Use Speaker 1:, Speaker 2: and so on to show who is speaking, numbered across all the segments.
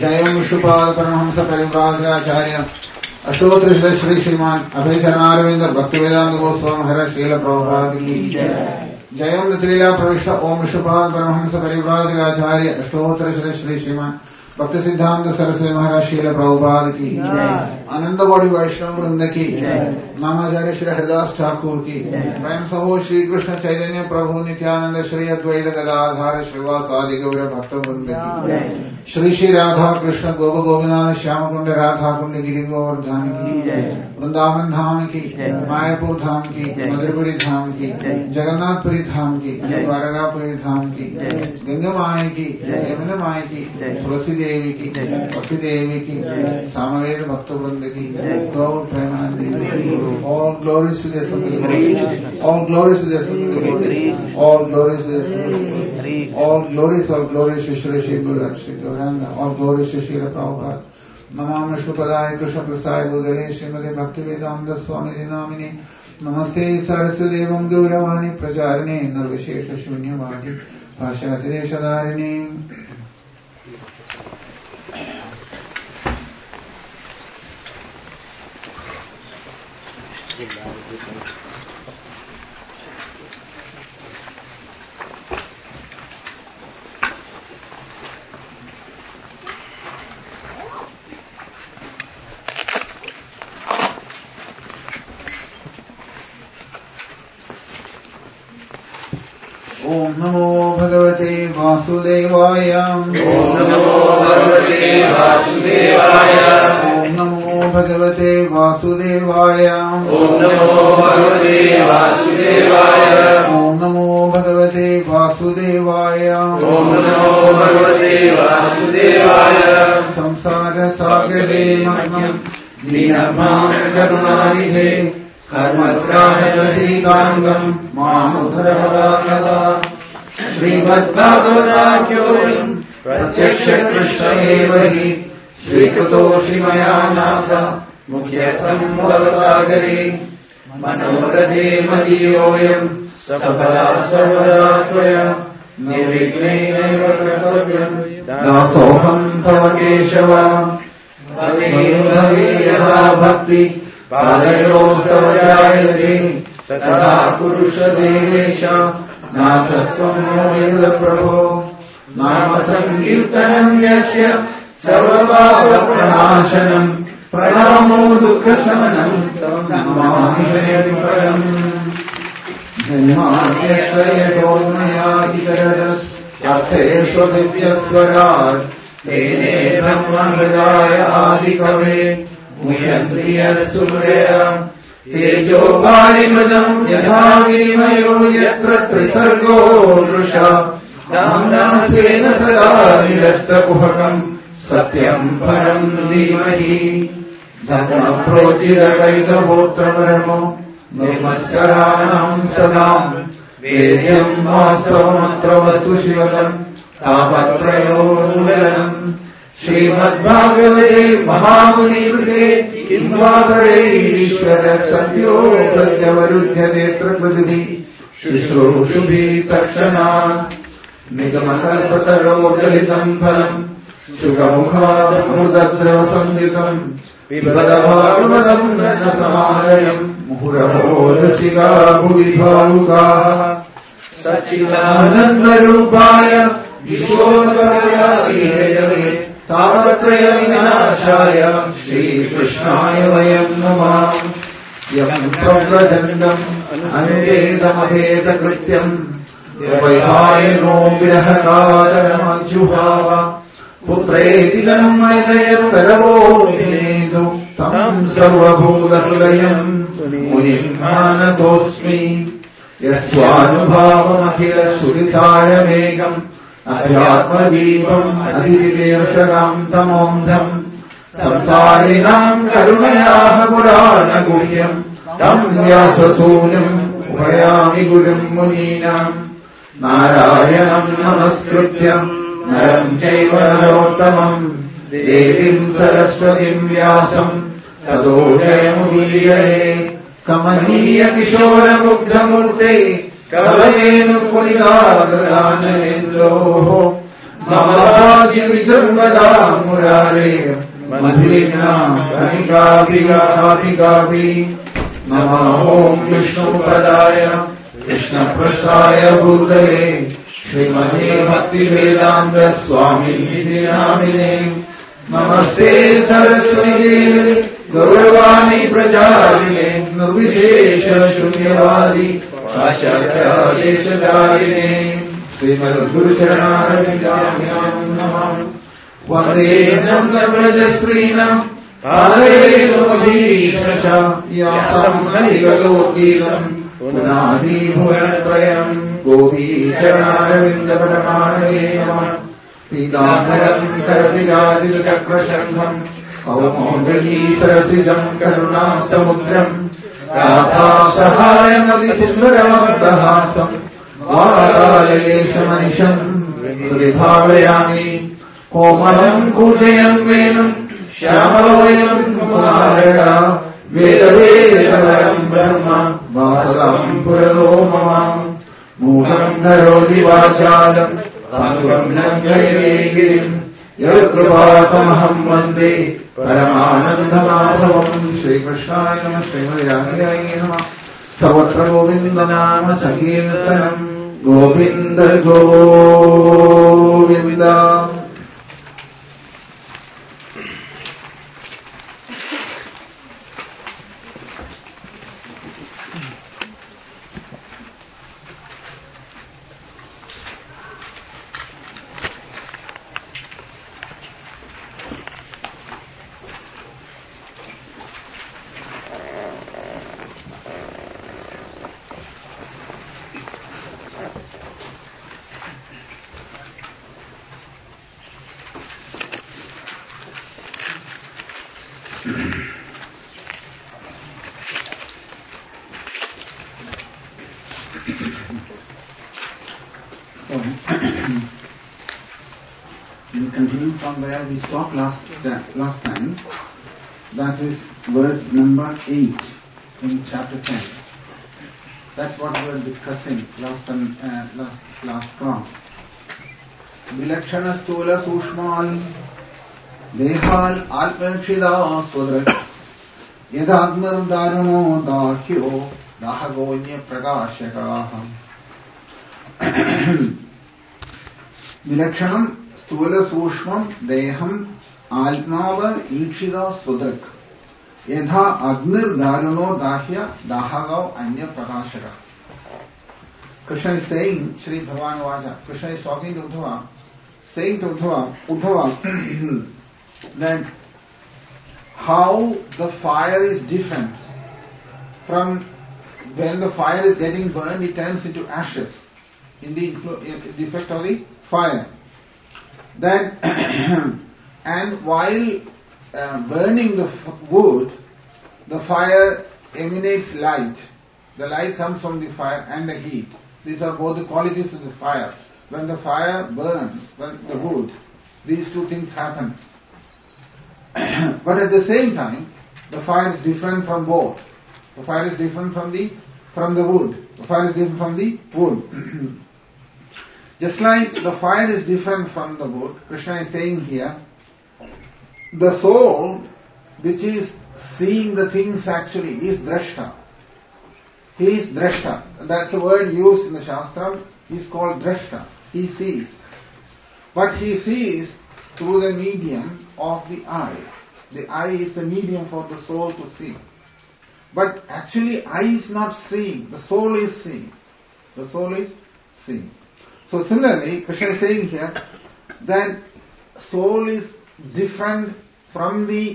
Speaker 1: जयं विष्णुपाद परमहंस परिव्राजकाचार्य अष्टोत्तर श्री श्रीमान अभय शरणारविंद भक्तिवेदांत गोस्वामी महाराज श्रील प्रभुपाद की जयं नित्लीला प्रविष्ट ओम विष्णुपाद परमहंस परिव्राजकाचार्य अष्टोत्तर श्री श्रीमान भक्ति सिद्धांत सरस्वती महाराज श्रील प्रभुपाद की आनंद बॉडी वैष्णव वृंद की नामाचार्य श्री हरिदास ठाकुर की प्रेम सहो श्री कृष्ण चैतन्य प्रभु नित्यानंद श्री अद्वैत गदाधार श्रीवासादि गौर भक्त वृंद की श्री श्री राधा कृष्ण गोप गोविंद श्याम कुंड राधा कुंड गिरि गोवर्धन की वृंदावन धाम की मायापुर धाम की मधुरपुरी धाम की जगन्नाथपुरी धाम की द्वारकापुरी धाम की गंगा माई की यमुना माई की तुलसी देवी की भक्ति देवी की सामवेद भक्त वृंद की गौर Premanandi all glories to the Supreme Lord, all glories to the Supreme Lord, all glories to the Supreme Lord, all glories to Shri Shri Guru and Shri Gauranga, all glories to Shri Prabhupada. Namam Vishnu Padaya Krishna Prasthaya Budale Srimade Bhaktivedanta Swami Dinamini Namaste Saraswati Devam Gauravani Pracharine Nirvishesha Shunyavadi Bhashati Deshadarini. ओम नमो भगवते वासुदेवाय ओम नमो भगवते वासुदेवाय ओम नमो भगवते वासुदेवाय ओम नमो भगवते वासुदेवाय ओम नमो भगवते वासुदेवाय ओम नमो भगवते वासुदेवाय संसार सागरे मग्नं दीनभां करुणानिधे कर्मत्रायधीकांगम् मामुद्धरवरानदा श्रीमद्भागवताख्योऽयम् प्रत्यक्ष कृष्ण एव हि स्वीकृतोऽसि मया नाथ मुख्यत्वम् भवसागरे मनोरथे मदीयोऽयम् सफला सर्वदा त्वया निर्विघ्नेनैव कर्तव्यम् दासोऽहम् तव केशव भवे यथा भक्ति पादयोस्तव जायते तथा पुरुष देवेश नाथस्त्वं मोहित प्रभो नाम संकीर्तनं यस्य सर्वपापप्रणाशनं प्रणामो दुःखशमनं तं नमामि हरिपरम् जन्माद्यश्वयतोन्मयादितरदर्थेषु दिव्यस्वराट् तेने ब्रह्महृदाय आदिकवे मुह्यन्त्रियसूरया तेजो वारिमृदम् यथा गिरिमयो यत्र त्रिसर्गो दृशा नमस्तेन सदा निरस्तकुहकम् सत्यम् परम् धीमहि धर्मप्रोचितकैतवोत्रपरमो निर्मत्सराणाम् सदाम् वेद्यम् वास्तवमत्रवस्तु शिवतम् तापत्रयोर्मूलनम् श्रीमद्भागवते महामुनिकृते किं वा परैरीश्वरः सत्यो प्रत्यवरुध्यते प्रकृतिः शुश्रूषुभिः तत्क्षणात् निगमकल्पतरोर्गलितम् फलम् शुकमुखादमृतद्रवसंयुतम् पिबत भागवतम् रसमालयम् मुहुरहो रसिका भुवि भावुकाः सच्चिदानन्दरूपाय विश्वोत्पत्त्यादिहेतवे तापत्रयविनाशाय श्रीकृष्णाय वयम् नमः यम् प्रव्रजन्तम् अनुवेदमभेदकृत्यम् वैवायनो विरहकातरमज्जुहाव पुत्रेति तन्मयतयत्तरवोऽभिनेदु तम् सर्वभूतहृदयम् मुनिम् मानतोऽस्मि यस्वानुभावमखिलश्रुतिसारमेकम् अध्यात्मदीपम् अधिविदेशराम् तमोऽन्धम् संसारिणाम् करुणयाः पुराणगुह्यम् तम् व्याससूनुम् उपयामि गुरुम् मुनीनाम् नारायणम् नमस्कृत्यम् नरम् चैव नरोत्तमम् देवीम् सरस्वतीम् व्यासम् ततो जयमुदीरये कमनीय किशोरमुग्धमूर्ते कवयेनुपुलिकाग्रदानरेन्द्रोः Mamaji Vijambada Murare Madhurina Bhanigavi Gavi Namah Om Vishnu Padaya Krishna Prasthaya Bhutale Srimati Bhakti Vedanta Swami Namine Namaste Saraswati Devi Gauravani Prajarine Nirvishesha Shunyavadi Paschatya Deshadarine Srimad Guru Charana Vindhyam Namah Vande Nanda Brajasrinam Padayenu Madhishasha Yasam Narigadokilam Punadi Bhuvantrayam Gopi Charana Vindhaparamane Namah Pidamharam Karavidadil Chakrashangham Kaumondali Sarasijam Karuna Samudram Radha Sahayam Adhisundaramabdahasam Vādālayesha Manisham Sudhivāvayami Komalam Kujayam Venam Shyamaloyam Kumaraya Vedaveda Brahma Vasam Puralo Mamam Mukam Dharodi Vachalam Pangam Nangayave Girim Yadkrupātamaham Vande Paramanandamādhavam Shri Krishnāya Namah Shri Madhyāya Namah Stavatra Govinda Nama Sankirtanam Govinda Govinda.
Speaker 2: We continue from where we stopped last time. That is verse number 8 in chapter 10. That's what we were discussing last class. Vilakshana stula sushmal dehal alpanshida swadrak yadagmar daramo dahyo dahagonya prakashakaham. Vilakshanam Stula Sushmam Deham Altmava Ikshida Sudrak Yadha Agnir Daruno Dahya Dahagav Anya Prakashaka. Krishna is saying, Shri Bhagavan Vaja, Krishna is talking to Uddhava, saying to Uddhava that how the fire is different from when the fire is getting burned, it turns into ashes in the effect of the fire. Then, and while burning the wood, the fire emanates light. The light comes from the fire and the heat. These are both the qualities of the fire. When the fire burns the wood, these two things happen. But at the same time, the fire is different from both. The fire is different from the wood. The fire is different from the wood. Just like the fire is different from the wood, Krishna is saying here, the soul which is seeing the things actually is drashta. He is drashta. That's the word used in the Shastra. He is called drashta. He sees. But he sees through the medium of the eye. The eye is the medium for the soul to see. But actually eye is not seeing. The soul is seeing. The soul is seeing. So similarly, Krishna is saying here that soul is different from the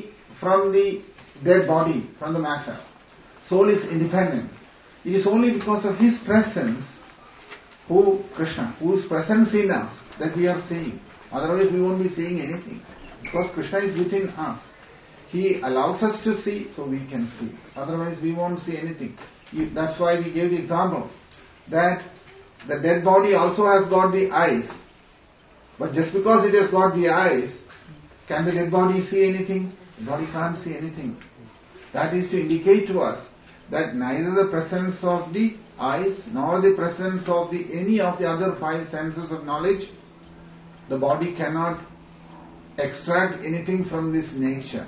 Speaker 2: dead body, from the matter. Soul is independent. It is only because of His presence, Krishna, whose presence in us, that we are seeing. Otherwise we won't be seeing anything. Because Krishna is within us. He allows us to see, so we can see. Otherwise we won't see anything. That's why we gave the example that the dead body also has got the eyes. But just because it has got the eyes, can the dead body see anything? The body can't see anything. That is to indicate to us that neither the presence of the eyes nor the presence of any of the other five senses of knowledge The body cannot extract anything from this nature.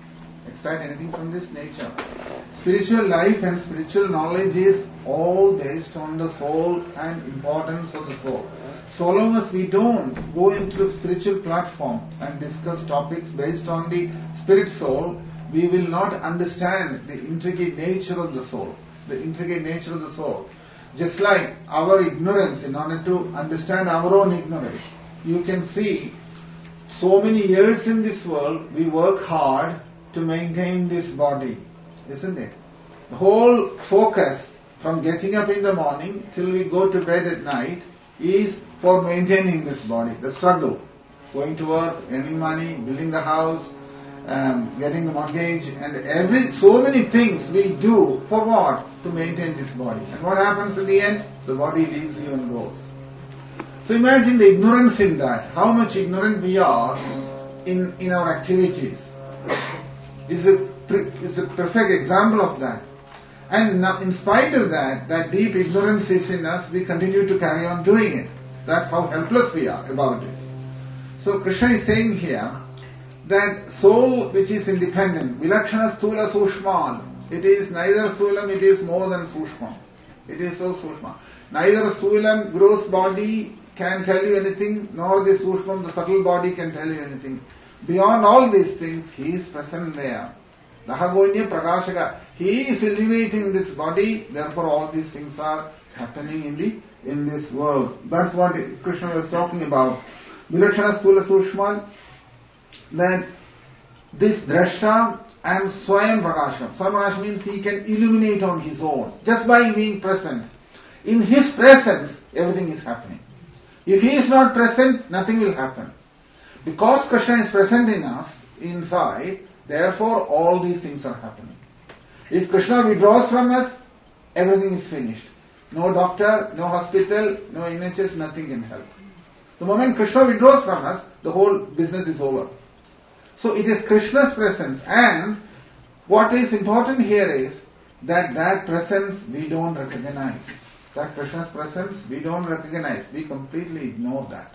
Speaker 2: Spiritual life and spiritual knowledge is all based on the soul and importance of the soul. So long as we don't go into the spiritual platform and discuss topics based on the spirit soul, we will not understand the intricate nature of the soul. Just like our ignorance, in order to understand our own ignorance, you can see so many years in this world, we work hard to maintain this body, isn't it? The whole focus from getting up in the morning till we go to bed at night is for maintaining this body. The struggle, going to work, earning money, building the house, getting the mortgage, and so many things we do for what? To maintain this body. And what happens in the end? The body leaves you and goes. So imagine the ignorance in that. How much ignorant we are in our activities. Is a perfect example of that. And now, in spite of that deep ignorance is in us, we continue to carry on doing it. That's how helpless we are about it. So Krishna is saying here that soul which is independent, vilakshana sthula sushman, it is neither sthulam, it is more than sushman. It is so sushma. Neither sthulam, gross body, can tell you anything, nor the sushman, the subtle body, can tell you anything. Beyond all these things, he is present there. Dahagonya Prakashaka. He is illuminating this body, therefore all these things are happening in this world. That's what Krishna was talking about. Vilakshana Sthula Sushman, that this Drashta and Swayam Prakasha. Swayam Prakasha means he can illuminate on his own, just by being present. In his presence, everything is happening. If he is not present, nothing will happen. Because Krishna is present in us, inside, therefore all these things are happening. If Krishna withdraws from us, everything is finished. No doctor, no hospital, no NHS, nothing can help. The moment Krishna withdraws from us, the whole business is over. So it is Krishna's presence, and what is important here is that presence we don't recognize. That Krishna's presence we don't recognize. We completely ignore that.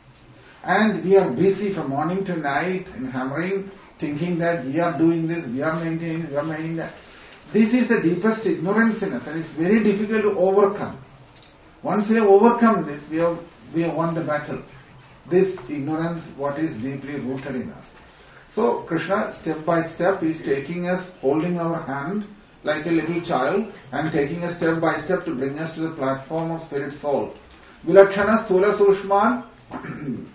Speaker 2: And we are busy from morning to night in hammering, thinking that we are doing this, we are maintaining that. This is the deepest ignorance in us, and it's very difficult to overcome. Once we have overcome this, we have won the battle. This ignorance, what is deeply rooted in us. So Krishna, step by step, is taking us, holding our hand like a little child, and taking us step by step to bring us to the platform of spirit soul. Vilakshana Sthula Sushman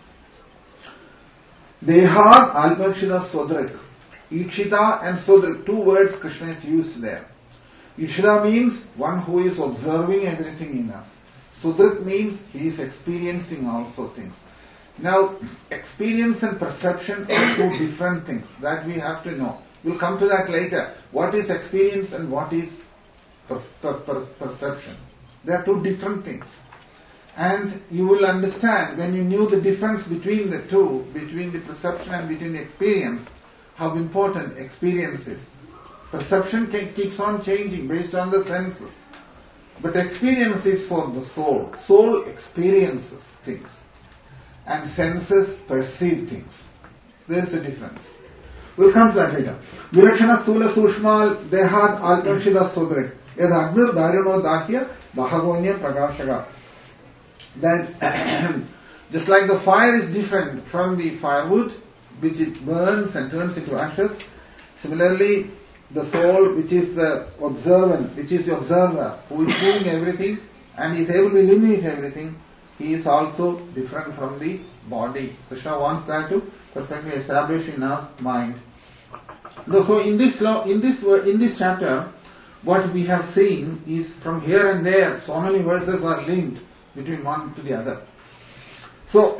Speaker 2: Dehad Almakshita Sodrik. Ikshita and Sodrik, two words Krishna is used there. Ikshita means one who is observing everything in us. Sodrik means he is experiencing also things. Now, experience and perception are two different things that we have to know. We'll come to that later. What is experience and what is perception? They are two different things. And you will understand when you knew the difference between the two, between the perception and between the experience, how important experience is. Perception keeps on changing based on the senses. But experience is for the soul. Soul experiences things. And senses perceive things. There is a difference. We'll come to that later. Vilakshana Sthula Sushmal Dehad Alkanshida Sodrik. Yad Agnir Dharyono Dahya Bahagonya Prakashaka. Then, just like the fire is different from the firewood, which it burns and turns into ashes, similarly, the soul, which is the observant, which is the observer, who is seeing everything and is able to illuminate everything, he is also different from the body. Krishna wants that to perfectly establish in our mind. So in this chapter, what we have seen is from here and there, so many verses are linked between one to the other. So,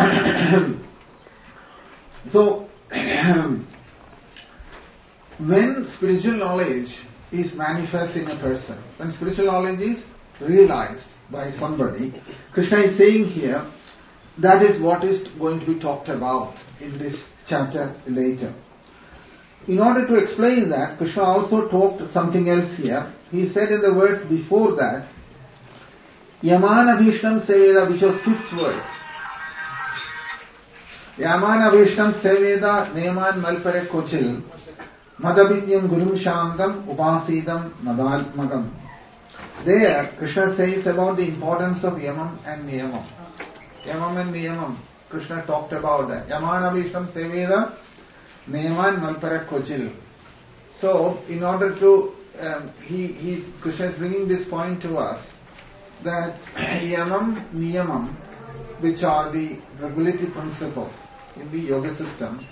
Speaker 2: when spiritual knowledge is manifest in a person, when spiritual knowledge is realized by somebody, Krishna is saying here, that is what is going to be talked about in this chapter later. In order to explain that, Krishna also talked something else here. He said in the verse before that, Yamana Bhishnam Seveda, which was 5th verse. Yaman Avishtam Seveda Neman Malpare Kochil Madabhinyam Gurum Shantam Upasidam Madalmagam. There, Krishna says about the importance of Yamam and Niyamam. Yamam and Niyamam. Krishna talked about that. Yaman Avishtam Seveda Neman Malpare Kochil. So, in order to, Krishna is bringing this point to us that Yamam, Niyamam, which are the regulative principles in the yoga system,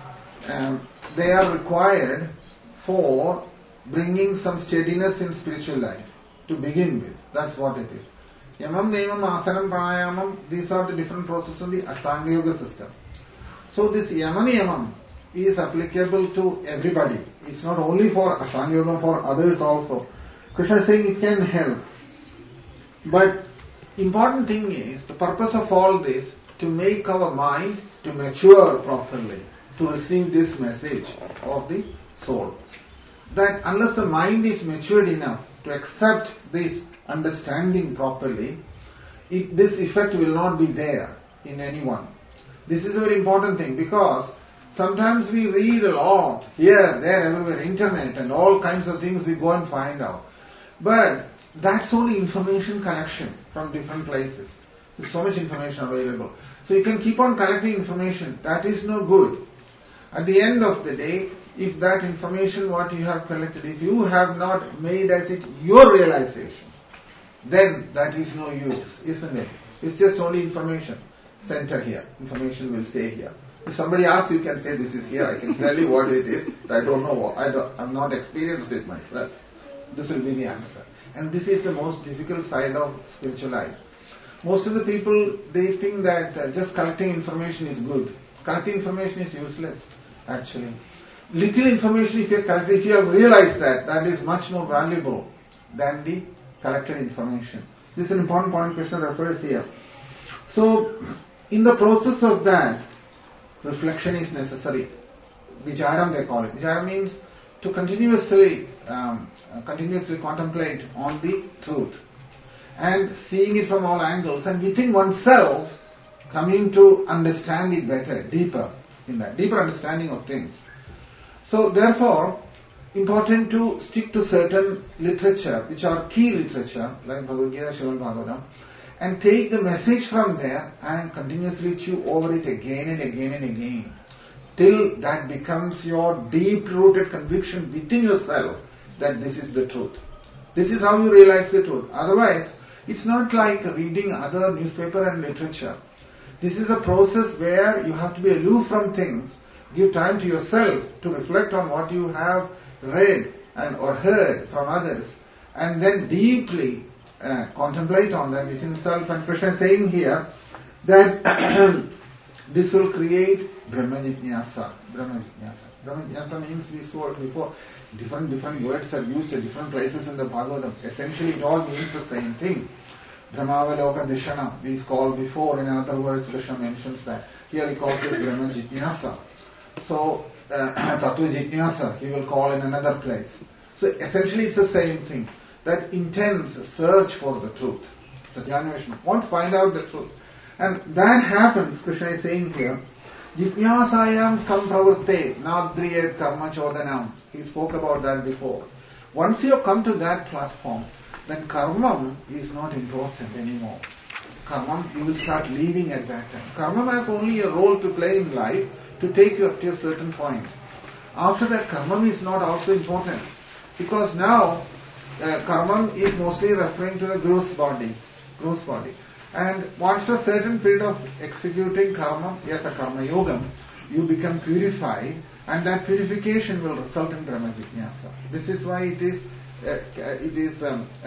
Speaker 2: they are required for bringing some steadiness in spiritual life to begin with. That's what it is. Yamam, Niyamam, Asanam, Pranayamam, these are the different processes in the Ashtanga Yoga system. So this Yamam, Niyamam is applicable to everybody. It's not only for Ashtanga Yoga, for others also. Krishna is saying it can help. But important thing is, the purpose of all this, to make our mind to mature properly, to receive this message of the soul. That unless the mind is matured enough to accept this understanding properly, this effect will not be there in anyone. This is a very important thing, because sometimes we read a lot, here, there, everywhere, internet and all kinds of things we go and find out. But that's only information collection from different places. There's so much information available. So you can keep on collecting information. That is no good. At the end of the day, if that information what you have collected, if you have not made as it your realization, then that is no use, isn't it? It's just only information. Center here. Information will stay here. If somebody asks, you can say this is here. I can tell you what it is. But I don't know what. I've not experienced it myself. This will be the answer. And this is the most difficult side of spiritual life. Most of the people, they think that just collecting information is good. Collecting information is useless, actually. Little information if you have realized that is much more valuable than the collected information. This is an important point Krishna refers here. So, in the process of that, reflection is necessary. Vicharam they call it. Vicharam means to continuously contemplate on the truth and seeing it from all angles, and within oneself coming to understand it better, deeper understanding of things. So therefore, important to stick to certain literature, which are key literature, like Bhagavad Gita, Srimad Bhagavatam, and take the message from there and continuously chew over it again and again and again, till that becomes your deep-rooted conviction within yourself that this is the truth. This is how you realize the truth. Otherwise, it's not like reading other newspaper and literature. This is a process where you have to be aloof from things, give time to yourself to reflect on what you have read or heard from others, and then deeply contemplate on that within yourself. And Krishna is saying here that this will create Brahma Jitnyasa. Brahma Jitnyasa means, we saw before, different words are used at different places in the Bhagavatam. Essentially it all means the same thing. Brahmavaloka Dishana, we called before, in another words Krishna mentions that. Here he calls it Brahma Jitnyasa. So, Tattva Jitnyasa, he will call in another place. So essentially it's the same thing. That intense search for the truth. Satyanveshana. Want to find out the truth. And that happens, Krishna is saying here, Jitnyasayam sampravrutte nadriyet karma chodanam. He spoke about that before. Once you come to that platform, then karma is not important anymore. Karma, you will start leaving at that time. Karma has only a role to play in life to take you up to a certain point. After that, karma is not also important. Because now, karma is mostly referring to the gross body. And once a certain period of executing karma, yes, a karma yogam, you become purified, and that purification will result in Brahma Jitnyasa. This is why it is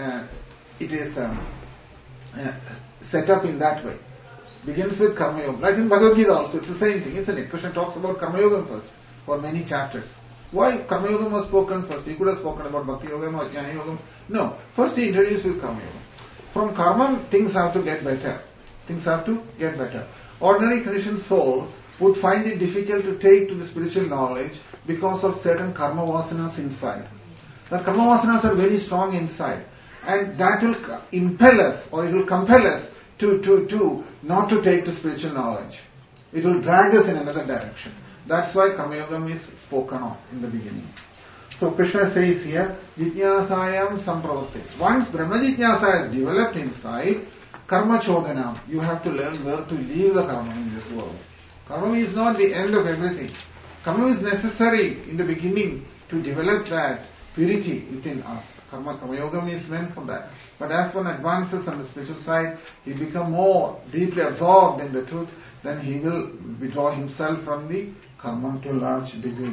Speaker 2: set up in that way. Begins with karma yoga. Like in Bhagavad Gita also, it's the same thing, isn't it? Krishna talks about karma yoga first for many chapters. Why karma yoga was spoken first? He could have spoken about bhakti yoga or jnana yoga. No, first he introduced with karma yoga. From karma, things have to get better. Ordinary conditioned soul would find it difficult to take to the spiritual knowledge because of certain karma vasanas inside. The karma vasanas are very strong inside, and that will impel us, or it will compel us to not to take to spiritual knowledge. It will drag us in another direction. That's why Karma Yoga is spoken of in the beginning. So Krishna says here, Jijnasayam sampravatti. Once Brahma Jijnasa has developed inside, Karma Chodanam, you have to learn where to leave the karma in this world. Karma is not the end of everything. Karma is necessary in the beginning to develop that purity within us. Karma Yoga is meant for that. But as one advances on the spiritual side, he becomes more deeply absorbed in the truth, then he will withdraw himself from the karma to a large degree.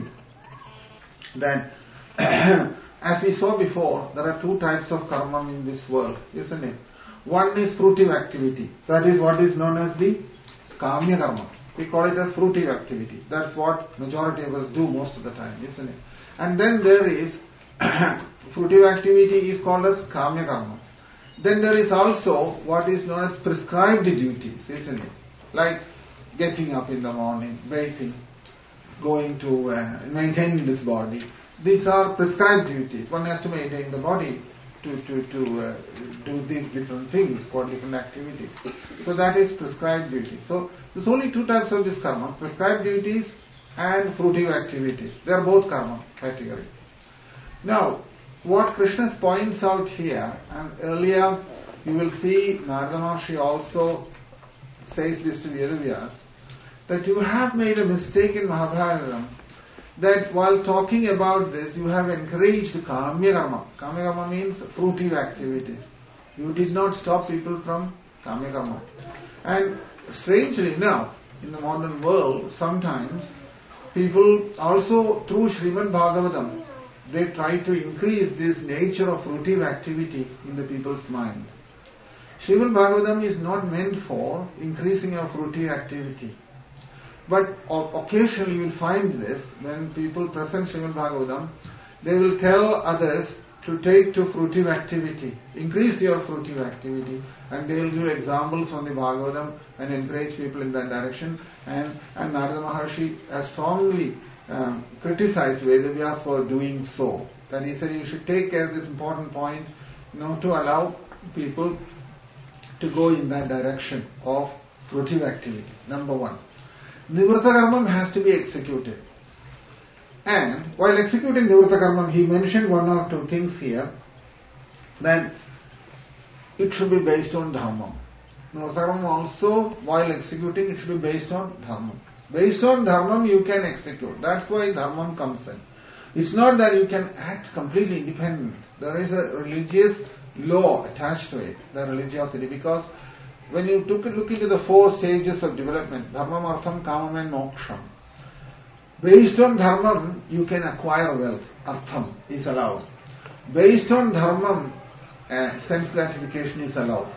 Speaker 2: Then, as we saw before, there are two types of karma in this world, isn't it? One is fruitive activity. That is what is known as the kamya karma. We call it as fruitive activity. That's what majority of us do most of the time, isn't it? And then there is fruitive activity is called as kamya karma. Then there is also what is known as prescribed duties, isn't it? Like getting up in the morning, bathing, going to maintaining this body. These are prescribed duties. One has to maintain the body to do these different things, for different activities. So that is prescribed duties. So there's only two types of this karma, prescribed duties and fruitive activities. They are both karma category. Now, what Krishna points out here, and earlier you will see Narada Maharshi also says this to Vedavyas, that you have made a mistake in Mahabharata, that while talking about this, you have encouraged kamya karma. Kamya karma means fruitive activities. You did not stop people from kamya karma. And strangely enough, in the modern world, sometimes people also through Srimad Bhagavatam, they try to increase this nature of fruitive activity in the people's mind. Srimad Bhagavatam is not meant for increasing your fruitive activity. But occasionally you will find this, when people present Srimad Bhagavatam, they will tell others to take to fruitive activity, increase your fruitive activity, and they will give examples from the Bhagavatam and encourage people in that direction. And Narada Maharshi has strongly criticized Vedavyas for doing so. That he said you should take care of this important point, to allow people to go in that direction of fruitive activity. Number one. Nivritta karma has to be executed. And while executing Nivritta karma, he mentioned one or two things here. Then it should be based on dharma. Nivritta karma also, while executing, it should be based on dharma. Based on dharma, you can execute. That's why dharma comes in. It's not that you can act completely independent. There is a religious law attached to it, the religiosity, because when you look into the four stages of development, dharmam, artham, kamam and moksham, based on dharmam, you can acquire wealth. Artham is allowed. Based on dharmam, sense gratification is allowed.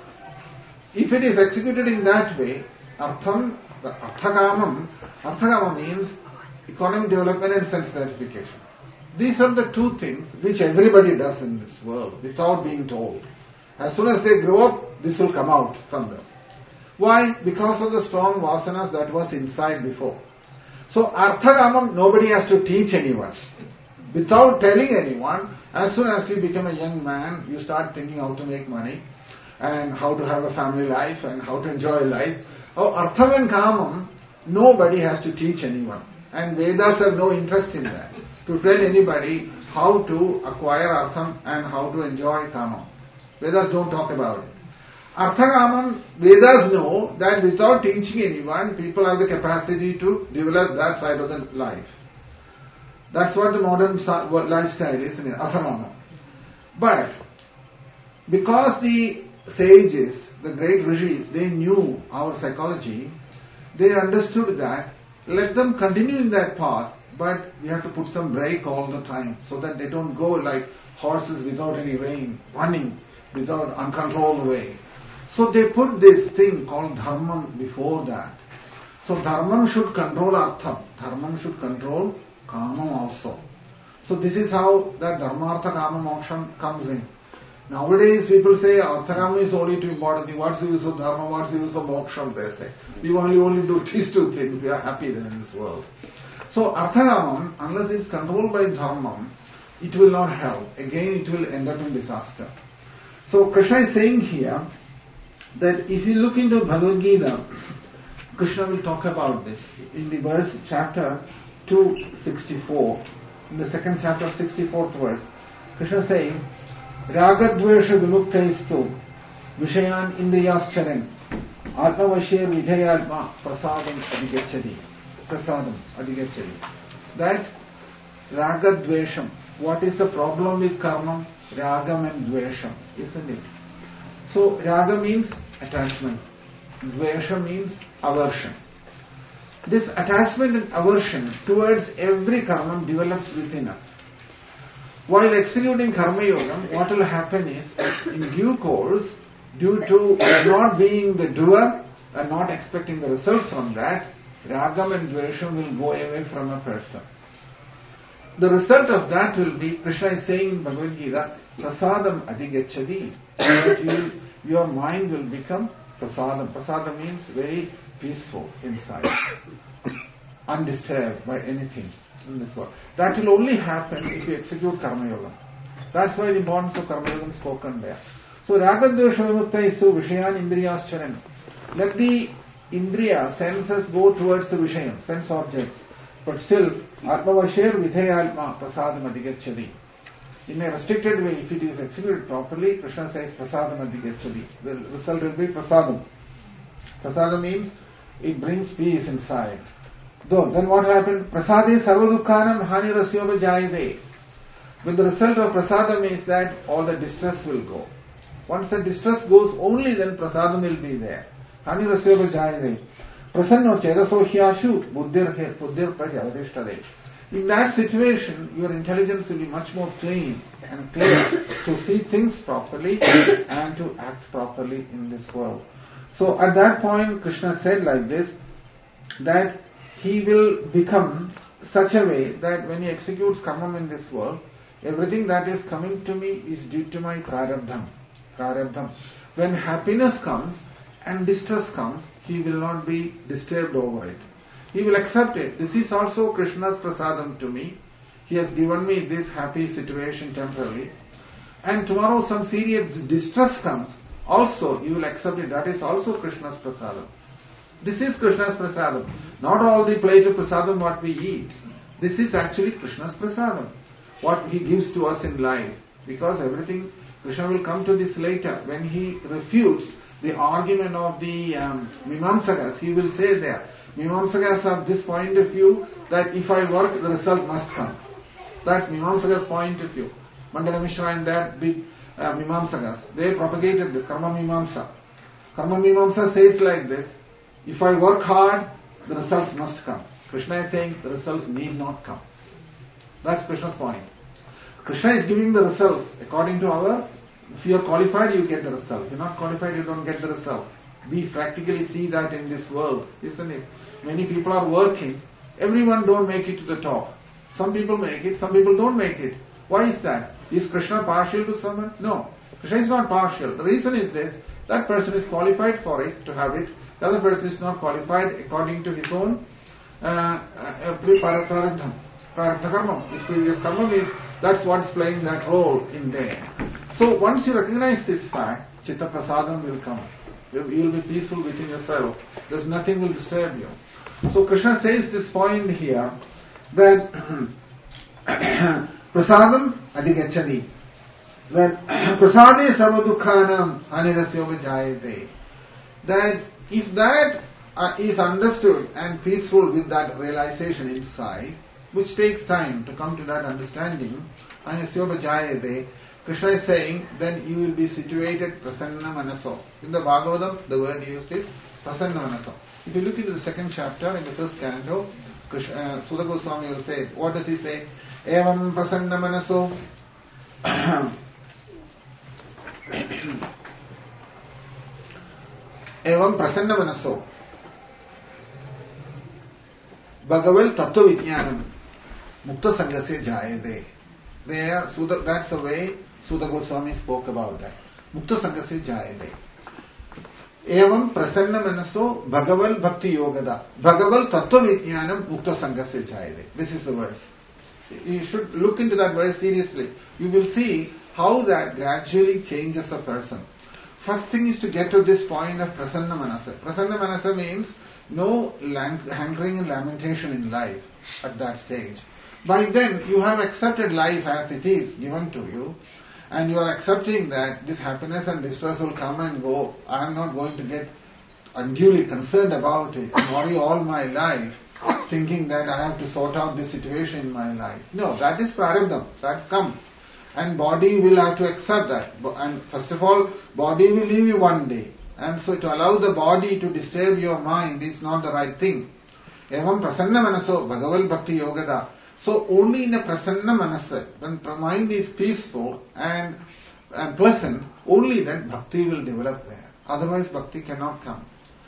Speaker 2: If it is executed in that way, artham, the arthakama means economic development and sense gratification. These are the two things which everybody does in this world without being told. As soon as they grow up, this will come out from them. Why? Because of the strong vasanas that was inside before. So arthakamam, nobody has to teach anyone. Without telling anyone, as soon as you become a young man, you start thinking how to make money and how to have a family life and how to enjoy life. Oh, artham and kamam, nobody has to teach anyone. And Vedas have no interest in that. To tell anybody how to acquire artham and how to enjoy kamam. Vedas don't talk about it. Arthakamam, Vedas know that without teaching anyone, people have the capacity to develop that side of the life. That's what the modern lifestyle is, isn't it? Arthakamam. But because the sages, the great rishis, they knew our psychology, they understood that let them continue in that path, but we have to put some brake all the time so that they don't go like horses without any rein, running without uncontrolled way. So they put this thing called dharmam before that. So dharmam should control artham. Dharmam should control kamam also. So this is how that dharmartha kama moksham comes in. Nowadays people say artha kama is only two important things. What's the use of dharma? What's the use of moksham? They say. We only do these two things. We are happy then in this world. So artha kama, unless it's controlled by dharmam, it will not help. Again it will end up in disaster. So Krishna is saying here that if you look into Bhagavad Gita, Krishna will talk about this in the verse chapter 264. In the second chapter, 64th verse, Krishna saying, Ragadvesha vimuktaistu vishayan indriyascharan atmavashya vidhayatma prasadam adhigachadi. Prasadam adhigachadi. That Ragadvesham, what is the problem with karma? Ragam and Dvesham, isn't it? So Raga means attachment. Dvesha means aversion. This attachment and aversion towards every karma develops within us. While executing karma yoga, what will happen is, in due course, due to not being the doer and not expecting the results from that, ragam and dvesham will go away from a person. The result of that will be, Krishna is saying in Bhagavad Gita, prasadam adhigachadi, that your mind will become prasadam. Prasadam means very peaceful inside, undisturbed by anything in this world. That will only happen if you execute karma yoga. That's why the importance of karma yoga is spoken there. So ragadvesha vimuktaistu vishayan indriyascharan. Let the indriya, senses, go towards the vishayam, sense objects. But still, atmavashya vidhayatma prasadam adhigachadi. In a restricted way, if it is executed properly, Krishna says prasadam adhigachadi. The result will be prasadam. Prasadam means it brings peace inside. Though, then what happened? Prasade sarvadukkanam hanirasyoba jayade. When the result of prasadam is that all the distress will go. Once the distress goes, only then prasadam will be there. Hanirasyoba jayade. Prasanno chedaso hyashu buddhir pratyavadishtade. In that situation, your intelligence will be much more clean and clear to see things properly and to act properly in this world. So at that point, Krishna said like this, that he will become such a way that when he executes karma in this world, everything that is coming to me is due to my prarabdham. Prarabdham. When happiness comes and distress comes, he will not be disturbed over it. He will accept it. This is also Krishna's prasadam to me. He has given me this happy situation temporarily. And tomorrow some serious distress comes. Also, you will accept it. That is also Krishna's prasadam. This is Krishna's prasadam. Not all the plate of prasadam what we eat. This is actually Krishna's prasadam. What he gives to us in life. Because everything, Krishna will come to this later. When he refutes the argument of the Mimamsakas, he will say there, Mimamsakas have this point of view that if I work, the result must come. That's Mimamsakas' point of view. Mandana Mishra and that big Mimamsakas, they propagated this, Karma Mimamsa. Karma Mimamsa says like this, if I work hard, the results must come. Krishna is saying the results need not come. That's Krishna's point. Krishna is giving the results according to our, if you are qualified, you get the result. If you are not qualified, you don't get the result. We practically see that in this world, isn't it? Many people are working. Everyone don't make it to the top. Some people make it, some people don't make it. Why is that? Is Krishna partial to someone? No. Krishna is not partial. The reason is this, that person is qualified for it, to have it. The other person is not qualified according to his own prarabdha karma. His previous karma is, that's what's playing that role in there. So once you recognize this fact, Chitta Prasadam will come. You will be peaceful within yourself. There's nothing will disturb you. So Krishna says this point here, that Prasadam adhigachadi. That Prasade sarvadukkanam hanirasyoga jayate. That if that is understood and peaceful with that realization inside, which takes time to come to that understanding, hanirasyoga jayate, Krishna is saying, then you will be situated prasanna manaso. In the Bhagavatam, the word used is prasanna manaso. If you look into the second chapter, in the first canto, Sudha Goswami will say, what does he say? Evam prasanna manaso. Evam prasanna manaso. Bhagaval tattva vijnanam. Mukta sangasya jayate. There, that's the way Sudha Goswami spoke about that. Mukta sangasya jayate. Evam prasanna manaso bhagaval bhakti yogada. Bhagaval tattva vijnanam mukta sangasya jayate. This is the verse. You should look into that verse seriously. You will see how that gradually changes a person. First thing is to get to this point of prasanna manasa. Prasanna manasa means no hankering and lamentation in life at that stage. By then, you have accepted life as it is given to you, and you are accepting that this happiness and distress will come and go. I am not going to get unduly concerned about it and worry all my life, thinking that I have to sort out this situation in my life. No, that is prarabdha. That's come. And body will have to accept that. And first of all, body will leave you one day. And so to allow the body to disturb your mind is not the right thing. Evam prasanna manaso bhagaval bhakti yogada. So only in a prasanna manasa, when mind is peaceful and pleasant, only then bhakti will develop there. Otherwise bhakti cannot come.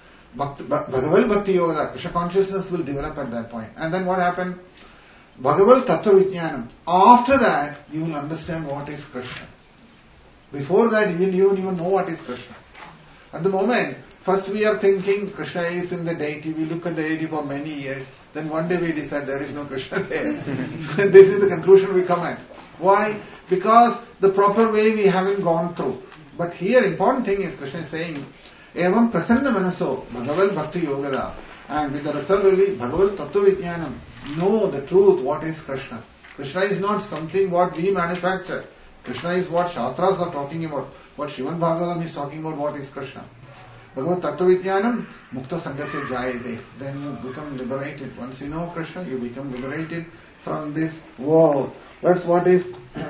Speaker 2: Bhagaval bhakti yoga, Krishna consciousness will develop at that point. And then what happened? Bhagaval tattva vijnanam. After that, you will understand what is Krishna. Before that, you don't even know what is Krishna. At the moment, first we are thinking Krishna is in the deity. We look at the deity for many years. Then one day we decide there is no Krishna there. This is the conclusion we come at. Why? Because the proper way we haven't gone through. But here, important thing is Krishna is saying, Evam prasanna manaso bhagaval bhakti yogada. And with the result will be bhagaval tattva vijnanam. Know the truth, what is Krishna. Krishna is not something what we manufacture. Krishna is what Shastras are talking about. What Srimad Bhagavatam is talking about, what is Krishna. Bhagavat tattva vijnanam mukta sangasya jayate. Then you become liberated. Once you know Krishna, you become liberated from this world. That's what is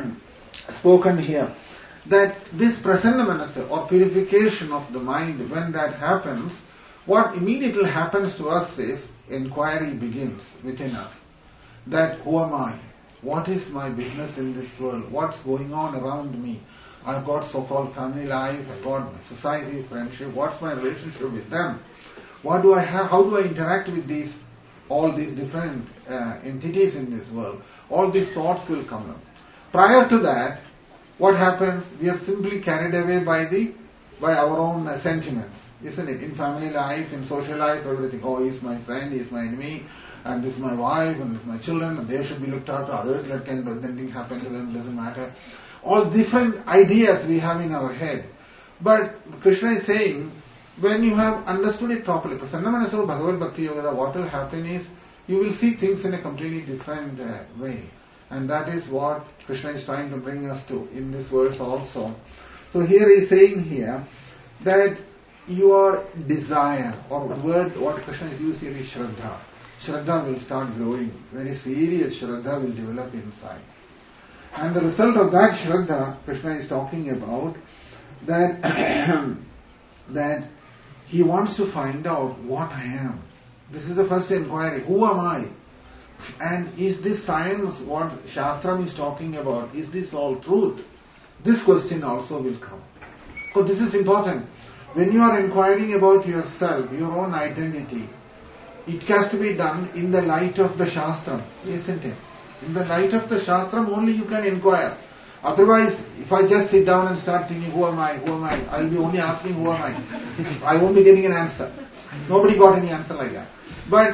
Speaker 2: spoken here. That this prasanna manasa or purification of the mind, when that happens, what immediately happens to us is inquiry begins within us. That who am I? What is my business in this world? What's going on around me? I've got so-called family life, I've got society, friendship. What's my relationship with them? What do I have? How do I interact with all these different entities in this world? All these thoughts will come up. Prior to that, what happens? We are simply carried away by our own sentiments, isn't it? In family life, in social life, everything. Oh, he's my friend, he's my enemy, and this is my wife, and this is my children, and they should be looked after. Others, let anything happen to them, doesn't matter. All different ideas we have in our head. But Krishna is saying, when you have understood it properly, prasanna manaso bhagavat bhakti yoga, what will happen is, you will see things in a completely different way. And that is what Krishna is trying to bring us to in this verse also. So here he is saying here that your desire, or the word what Krishna is used here is Shraddha. Shraddha will start growing. Very serious Shraddha will develop inside. And the result of that Shraddha, Krishna is talking about that that he wants to find out what I am. This is the first inquiry. Who am I? And is this science what Shastram is talking about? Is this all truth? This question also will come. So this is important. When you are inquiring about yourself, your own identity, it has to be done in the light of the Shastram, isn't it? In the light of the Shastram only you can inquire. Otherwise, if I just sit down and start thinking, who am I, I'll be only asking who am I. I won't be getting an answer. Nobody got any answer like that. But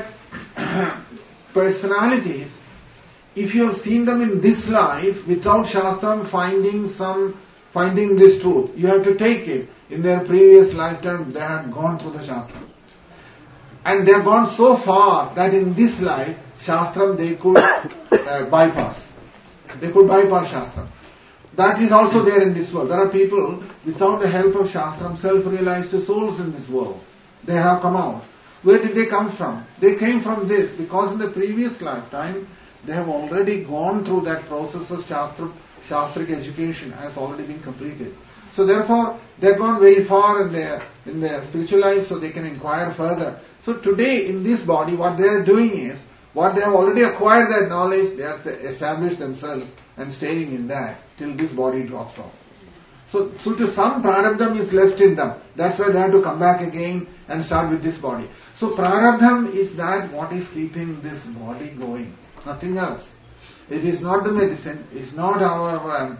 Speaker 2: personalities, if you have seen them in this life, without Shastram finding this truth, you have to take it. In their previous lifetime, they had gone through the Shastram. And they have gone so far that in this life, Shastram they could bypass. They could bypass Shastram. That is also there in this world. There are people, without the help of Shastram, self-realized souls in this world. They have come out. Where did they come from? They came from this, because in the previous lifetime, they have already gone through that process of Shastric education has already been completed. So therefore, they have gone very far in their spiritual life, so they can inquire further. So today, in this body, what they are doing is, what they have already acquired that knowledge, they have established themselves and staying in that till this body drops off. So to some prarabdham is left in them. That's why they have to come back again and start with this body. So prarabdham is that what is keeping this body going. Nothing else. It is not the medicine. It's not our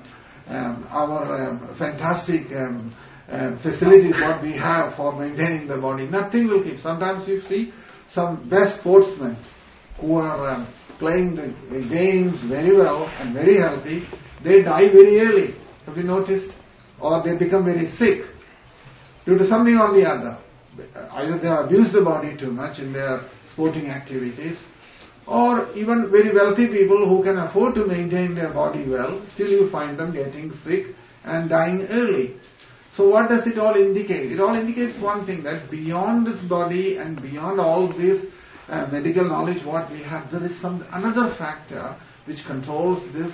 Speaker 2: fantastic facilities what we have for maintaining the body. Nothing will keep. Sometimes you see some best sportsmen who are playing the games very well and very healthy, they die very early. Have you noticed? Or they become very sick due to something or the other.
Speaker 1: either they abuse the body too much in their sporting activities, or even very wealthy people who can afford to maintain their body well, still you find them getting sick and dying early. So what does it all indicate? It all indicates one thing, that beyond this body and beyond all this medical knowledge what we have, there is another factor which controls this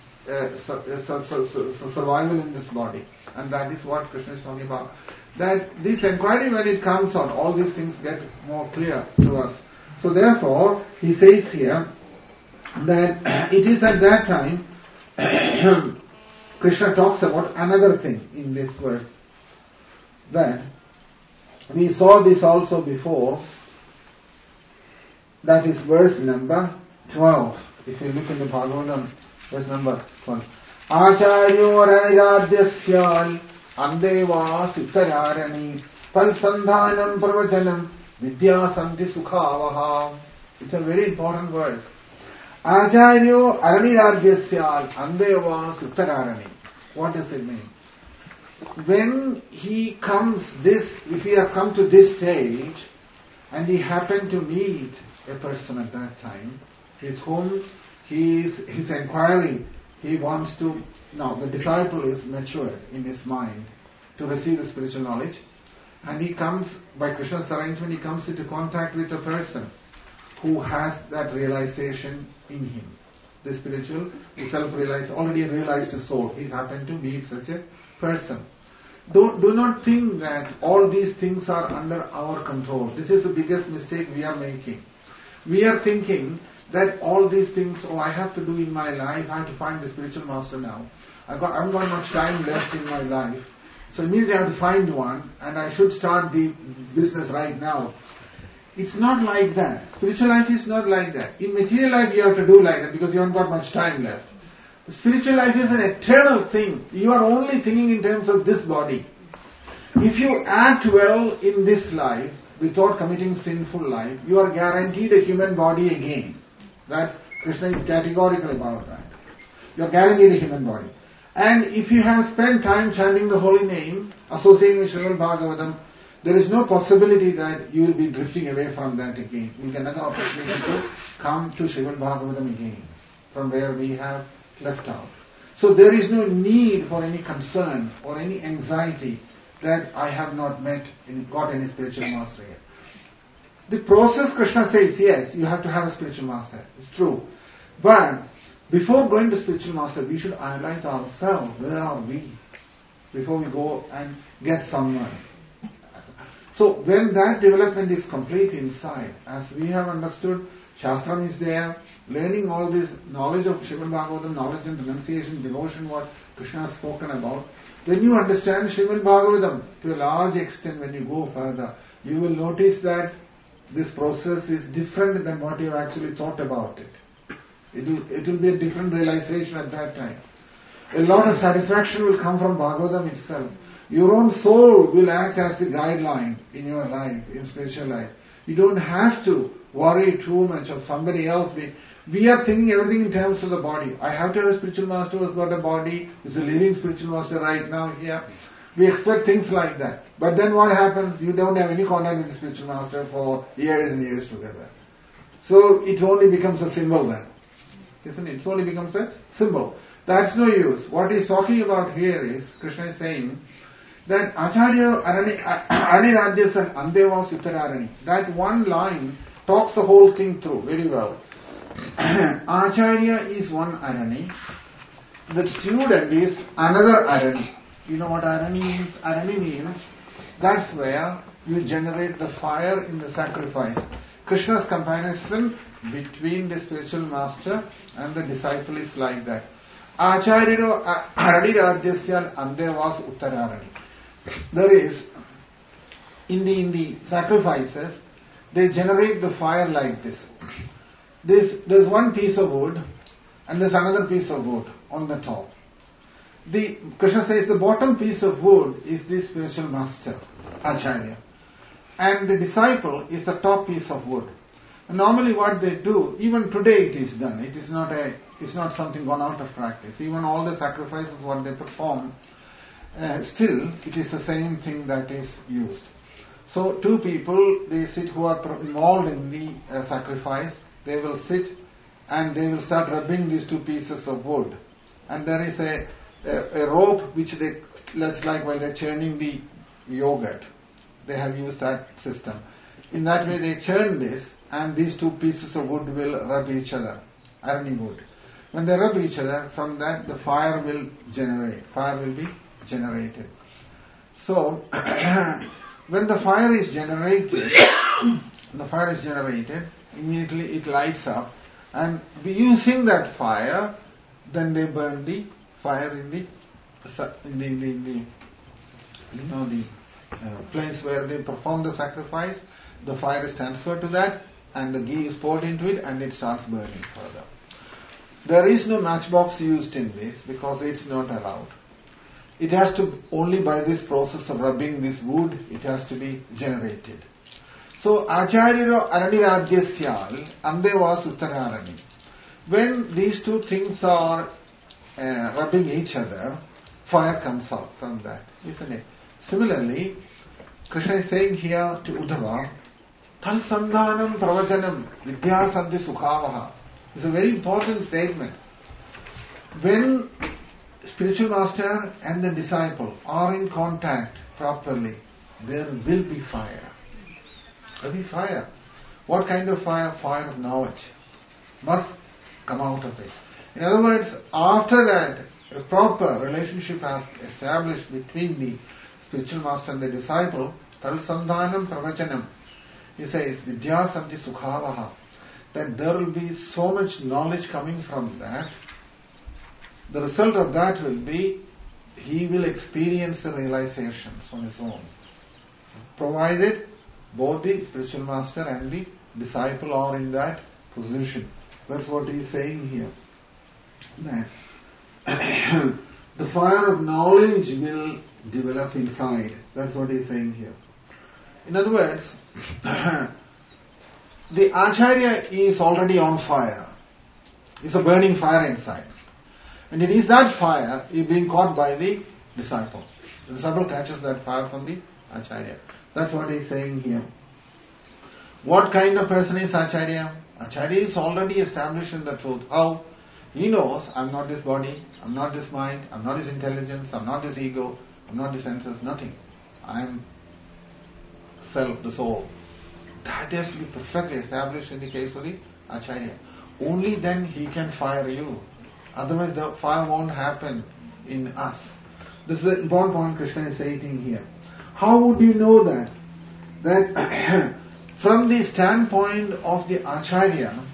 Speaker 1: survival in this body. And that is what Krishna is talking about. That this inquiry, when it comes out, all these things get more clear to us. So therefore, he says here that it is at that time Krishna talks about another thing in this verse. That we saw this also before. That is verse number 12. If you look in the Bhagavatam, verse number 12. Acharyo raniradyasya andeva suttararani palsandhanam pravachanam vidyasanti sukhavah. It's a very important verse. Acharyo raniradyasya andeva suttararani. What does it mean? When he comes if he has come to this stage and he happened to meet a person at that time with whom his inquiry, he wants to, now the disciple is matured in his mind to receive the spiritual knowledge, and he comes, by Krishna's arrangement, he comes into contact with a person who has that realization in him. The spiritual, the self-realized, already realized soul. He happened to meet such a person. Do not think that all these things are under our control. This is the biggest mistake we are making. We are thinking that all these things, I have to do in my life, I have to find the spiritual master now. I haven't got much time left in my life. So immediately I have to find one, and I should start the business right now. It's not like that. Spiritual life is not like that. In material life you have to do like that because you haven't got much time left. Spiritual life is an eternal thing. You are only thinking in terms of this body. If you act well in this life, without committing sinful life, you are guaranteed a human body again. That's, Krishna is categorical about that. You are guaranteed a human body. And if you have spent time chanting the holy name, associating with Srimad Bhagavatam, there is no possibility that you will be drifting away from that again. You will get another opportunity to come to Srimad Bhagavatam again, from where we have left out. So there is no need for any concern or any anxiety that I have not got any spiritual master yet. The process, Krishna says, yes, you have to have a spiritual master. It's true. But before going to spiritual master, we should analyze ourselves. Where are we? Before we go and get someone. So when that development is complete inside, as we have understood, Shastram is there, learning all this knowledge of Srimad Bhagavatam, knowledge and renunciation, devotion, what Krishna has spoken about. When you understand Srimad Bhagavatam to a large extent, when you go further, you will notice that this process is different than what you have actually thought about it. It will be a different realization at that time. A lot of satisfaction will come from Bhagavatam itself. Your own soul will act as the guideline in your life, in spiritual life. You don't have to worry too much of somebody else. We are thinking everything in terms of the body. I have to have a spiritual master who has got a body, who's a living spiritual master right now here. We expect things like that. But then what happens? You don't have any contact with the spiritual master for years and years together. So it only becomes a symbol then. Isn't it? It only becomes a symbol. That's no use. What he's talking about here is, Krishna is saying, that Acharya Araniradyasa Andeva Suttararani. That one line talks the whole thing through very well. Acharya is one Arani. The student is another Arani. You know what Arani means? Arani means that's where you generate the fire in the sacrifice. Krishna's comparison between the spiritual master and the disciple is like that. Acharya Araniradyasya Andevas Uttararani. There is, in the sacrifices, they generate the fire like this. There's one piece of wood and there's another piece of wood on the top. Krishna says the bottom piece of wood is the spiritual master, Acharya. And the disciple is the top piece of wood. And normally what they do, even today it is done. It's not something gone out of practice. Even all the sacrifices what they perform, still it is the same thing that is used.
Speaker 2: So two people, they sit who are involved in the sacrifice, they will sit and they will start rubbing these two pieces of wood. And there is a rope which they, just like while they're churning the yogurt, they have used that system. In that way they churn this and these two pieces of wood will rub each other, irony wood. When they rub each other, from that the fire will be generated. So, when the fire is generated, immediately it lights up, and using that fire, then they burn the fire in the place where they perform the sacrifice. The fire is transferred to that, and the ghee is poured into it, and it starts burning further. There is no matchbox used in this because it's not allowed. It has to, only by this process of rubbing this wood, it has to be generated. So, Acharyaro Araniradyasya, Andevas Uttararani. When these two things are rubbing each other, fire comes out from that, isn't it? Similarly, Krishna is saying here to Uddhava, Tal Sandhanam Pravachanam Vidyasanti Sukhavaha. It's a very important statement. When spiritual master and the disciple are in contact properly, there will be fire. There will be fire. What kind of fire? Fire of knowledge must come out of it. In other words, after that, a proper relationship has established between the spiritual master and the disciple, Tal Sandhanam Pravachanam. He says, Vidyasanti Sukhavaha. That there will be so much knowledge coming from that. The result of that will be, he will experience the realizations on his own. Provided both the spiritual master and the disciple are in that position. That's what he is saying here. That the fire of knowledge will develop inside. That's what he is saying here. In other words, the Acharya is already on fire. It's a burning fire inside. And it is that fire is being caught by the disciple. The disciple catches that fire from the Acharya. That's what he is saying here. What kind of person is Acharya? Acharya is already established in the truth. How? He knows, I'm not this body, I'm not this mind, I'm not this intelligence, I'm not this ego, I'm not this senses, nothing. I'm self, the soul. That has to be perfectly established in the case of the Acharya. Only then he can fire you. Otherwise the fire won't happen in us. This is the important point Krishna is saying here. How would you know that? That from the standpoint of the Acharya,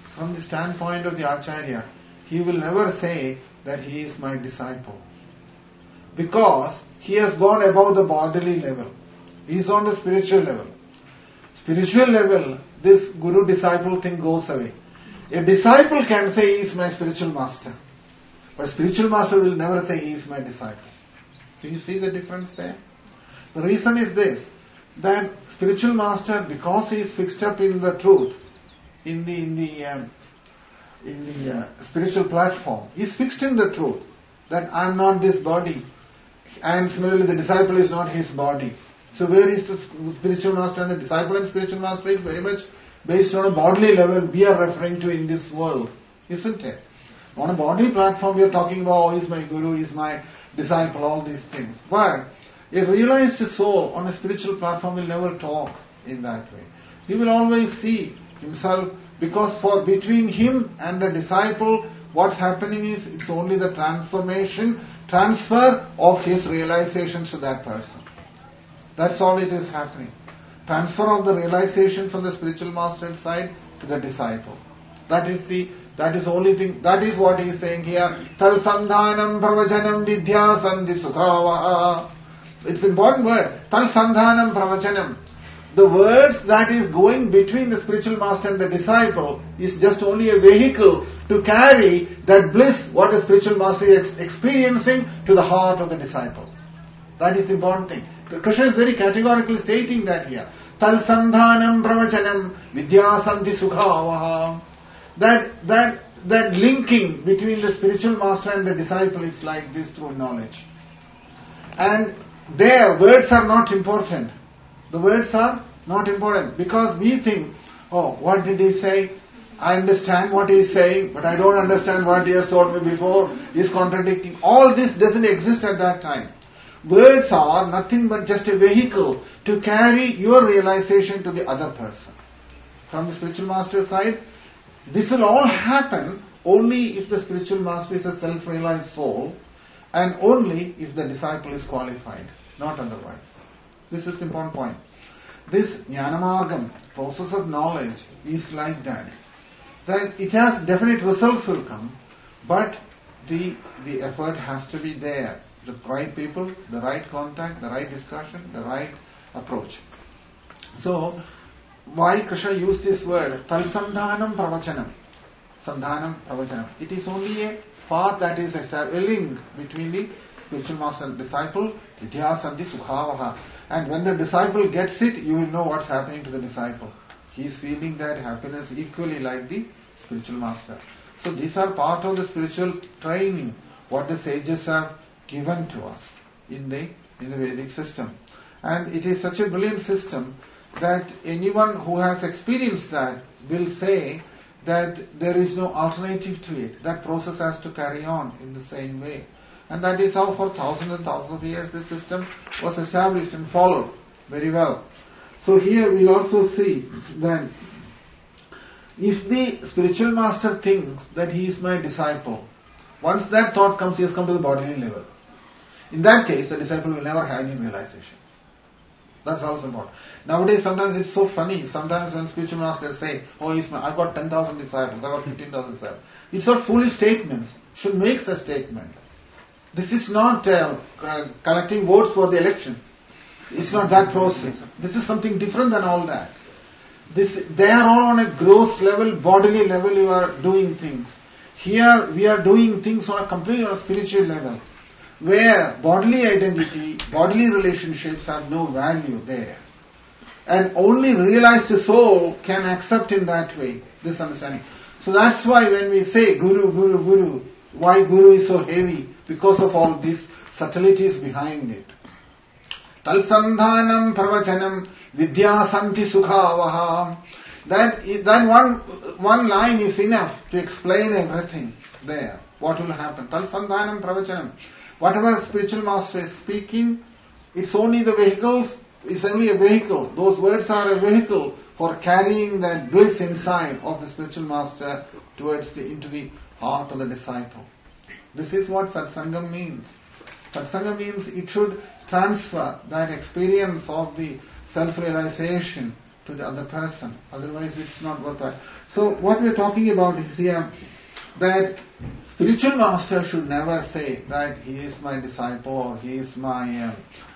Speaker 2: he will never say that he is my disciple. Because he has gone above the bodily level. He is on the spiritual level. Spiritual level, this guru-disciple thing goes away. A disciple can say he is my spiritual master. But spiritual master will never say he is my disciple. Do you see the difference there? The reason is this, that spiritual master, because he is fixed up in the truth, in the spiritual platform, he is fixed in the truth, that I am not this body. And similarly the disciple is not his body. So where is the spiritual master and the disciple and spiritual master is very much based on a bodily level we are referring to in this world, isn't it? On a bodily platform we are talking about, oh, he is my guru, he is my disciple, all these things. But a realized soul on a spiritual platform will never talk in that way. He will always see himself, because for between him and the disciple, what's happening is it's only the transfer of his realizations to that person. That's all it is happening. Transfer of the realization from the spiritual master side to the disciple. That is only thing, that is what he is saying here. Tal sandhanam pravachanam vidyasanti sukhavaha. It's an important word. Tal sandhanam pravachanam. The words that is going between the spiritual master and the disciple is just only a vehicle to carry that bliss, what the spiritual master is experiencing, to the heart of the disciple. That is the important thing. Krishna is very categorically stating that here. Tal sandhanam pravachanam vidyasanti sukhavaha. That linking between the spiritual master and the disciple is like this through knowledge. And there, words are not important.
Speaker 1: The words are not important because we think, oh, what did he say? I understand what he is saying, but I don't understand what he has told me before. He is contradicting. All this doesn't exist at that time. Words are nothing but just a vehicle to carry your realization to the other person. From the spiritual master side, this will all happen only if the spiritual master is a self-realized soul and only if the disciple is qualified, not otherwise. This is the important point. This Jnanamargam, process of knowledge, is like that. That it has definite results will come, but the effort has to be there. The right people, the right contact, the right discussion, the right approach. So, why Krishna used this word, Talsandhanam Pravachanam. Sandhanam Pravachanam. It is only a path that is established, a link between the spiritual master and disciple, Vidya Sandhi Sukhavaha. And when the disciple gets it, you will know what's happening to the disciple. He is feeling that happiness equally like the spiritual master. So these are part of the spiritual training, what the sages have given to us in the Vedic system. And it is such a brilliant system that anyone who has experienced that will say that there is no alternative to it. That process has to carry on in the same way. And that is how for thousands and thousands of years this system was established and followed very well. So here we'll also see that if the spiritual master thinks that he is my disciple, once that thought comes, he has come to the bodily level. In that case, the disciple will never have any realization. That's also important. Nowadays, sometimes it's so funny. Sometimes when spiritual masters say, oh, I've got 10,000 disciples, I've got 15,000 disciples. It's not foolish statements. Should make such statement. This is not collecting votes for the election. It's not that process. This is something different than all that. They are all on a gross level, bodily level you are doing things. Here we are doing things on a completely on a spiritual level, where bodily identity, bodily relationships have no value there. And only realized soul can accept in that way, this understanding. So that's why when we say Guru, Guru, Guru, why Guru is so heavy? Because of all these subtleties behind it. Talsandhanam pravachanam vidya santi sukhavaha. That one line is enough to explain everything there. What will happen? Talsandhanam pravachanam. Whatever spiritual master is speaking, it's only the vehicles, it's only a vehicle. Those words are a vehicle for carrying that bliss inside of the spiritual master into the heart of the disciple. This is what satsangam means. Satsangam means it should transfer that experience of the self-realization to the other person. Otherwise it's not worthwhile. So what we are talking about is here that spiritual master should never say that he is my disciple or he is my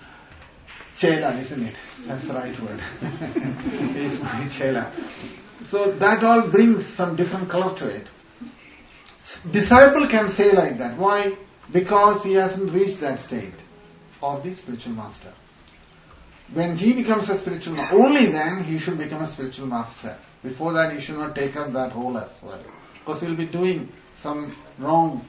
Speaker 1: chela, isn't it? That's the right word. He is my chela. So that all brings some different color to it. Disciple can say like that. Why? Because he hasn't reached that state of the spiritual master. When he becomes a spiritual master, only then he should become a spiritual master. Before that he should not take up that role as well. Because he will be doing some wrong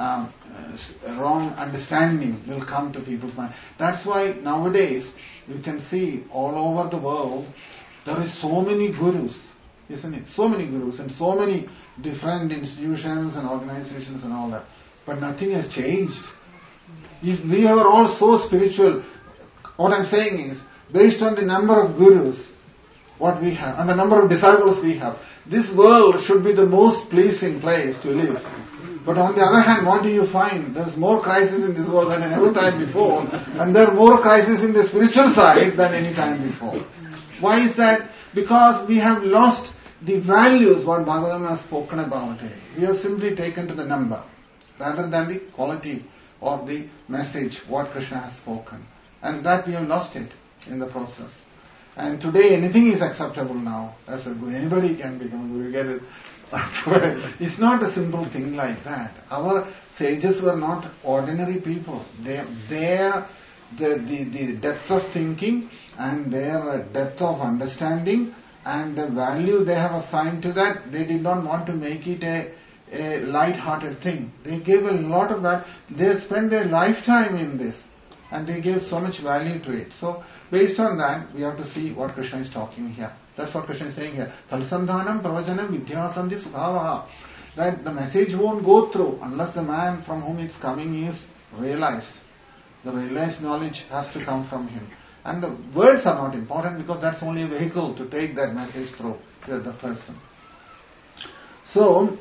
Speaker 1: understanding will come to people's mind. That's why nowadays you can see all over the world there is so many gurus, isn't it? So many gurus and so many different institutions and organizations and all that. But nothing has changed. If we are all so spiritual, what I'm saying is, based on the number of gurus, what we have, and the number of disciples we have, this world should be the most pleasing place to live. But on the other hand, what do you find? There's more crisis in this world than any time before, and there are more crises in the spiritual side than any time before. Why is that? Because we have lost the values what Bhagavatam has spoken about. We have simply taken to the number, rather than the quality of the message, what Krishna has spoken. And that we have lost it in the process. And today anything is acceptable now as a guru. Anybody can become a guru. Get it? It's not a simple thing like that. Our sages were not ordinary people. The depth of thinking and their depth of understanding and the value they have assigned to that, they did not want to make it a light-hearted thing. They gave a lot of that. They spent their lifetime in this. And they gave so much value to it. So, based on that, we have to see what Krishna is talking here. That's what Krishna is saying here. Talsandhanam pravajanam vidhyasandhi sukavaha. That the message won't go through unless the man from whom it's coming is realized. The realized knowledge has to come from him. And the words are not important because that's only a vehicle to take that message through to the person. So,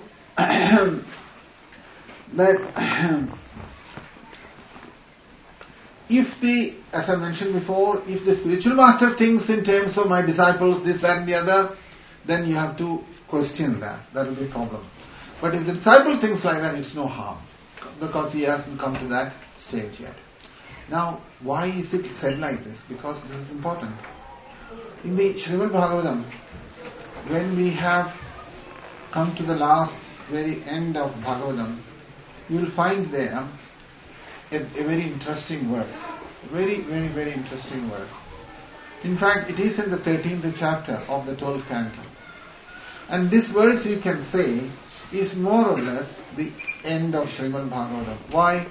Speaker 1: as I mentioned before, if the spiritual master thinks in terms of my disciples, this, that and the other, then you have to question that. That will be a problem. But if the disciple thinks like that, it's no harm. Because he hasn't come to that stage yet. Now, why is it said like this? Because this is important. In the Srimad Bhagavatam, when we have come to the last, very end of Bhagavatam, you will find there a very interesting verse. Very, very, very interesting verse. In fact, it is in the 13th chapter of the 12th canto. And this verse, you can say, is more or less the end of Srimad Bhagavatam. Why?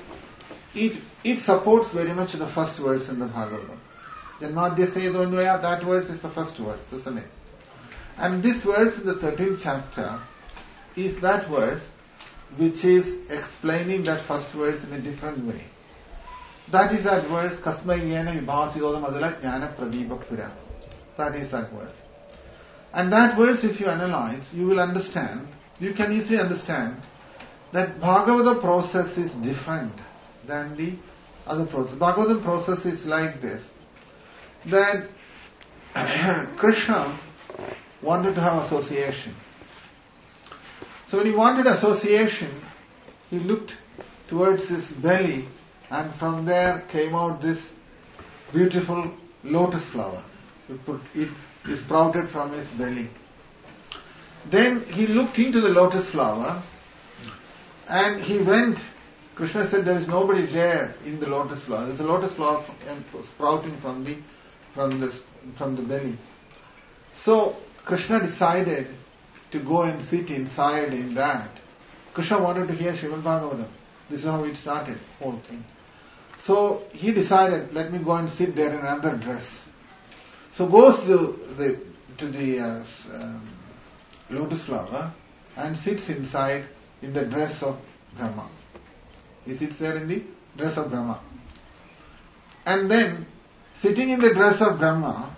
Speaker 1: It supports very much the first verse in the Bhagavatam. Janmadhyasayadonvaya, that verse is the first verse, isn't it? And this verse in the 13th chapter is that verse which is explaining that first verse in a different way. That is that verse, Kasmai Yena Vibhasidodam Adala Jnana Pradipa Pura. That is that verse. And that verse, if you analyze, you will understand, you can easily understand that Bhagavata process is different than the other process. Bhagavata process is like this. That Krishna wanted to have association. So when he wanted association, he looked towards his belly and from there came out this beautiful lotus flower. It sprouted from his belly. Then he looked into the lotus flower and he went. Krishna said there is nobody there in the lotus flower. There is a lotus flower sprouting from the belly. So Krishna decided to go and sit inside in that. Krishna wanted to hear Srimad Bhagavatam. This is how it started, whole thing. So he decided, let me go and sit there in another dress. So goes to the lotus flower and sits inside in the dress of Brahma. He sits there in the dress of Brahma. And then, sitting in the dress of Brahma,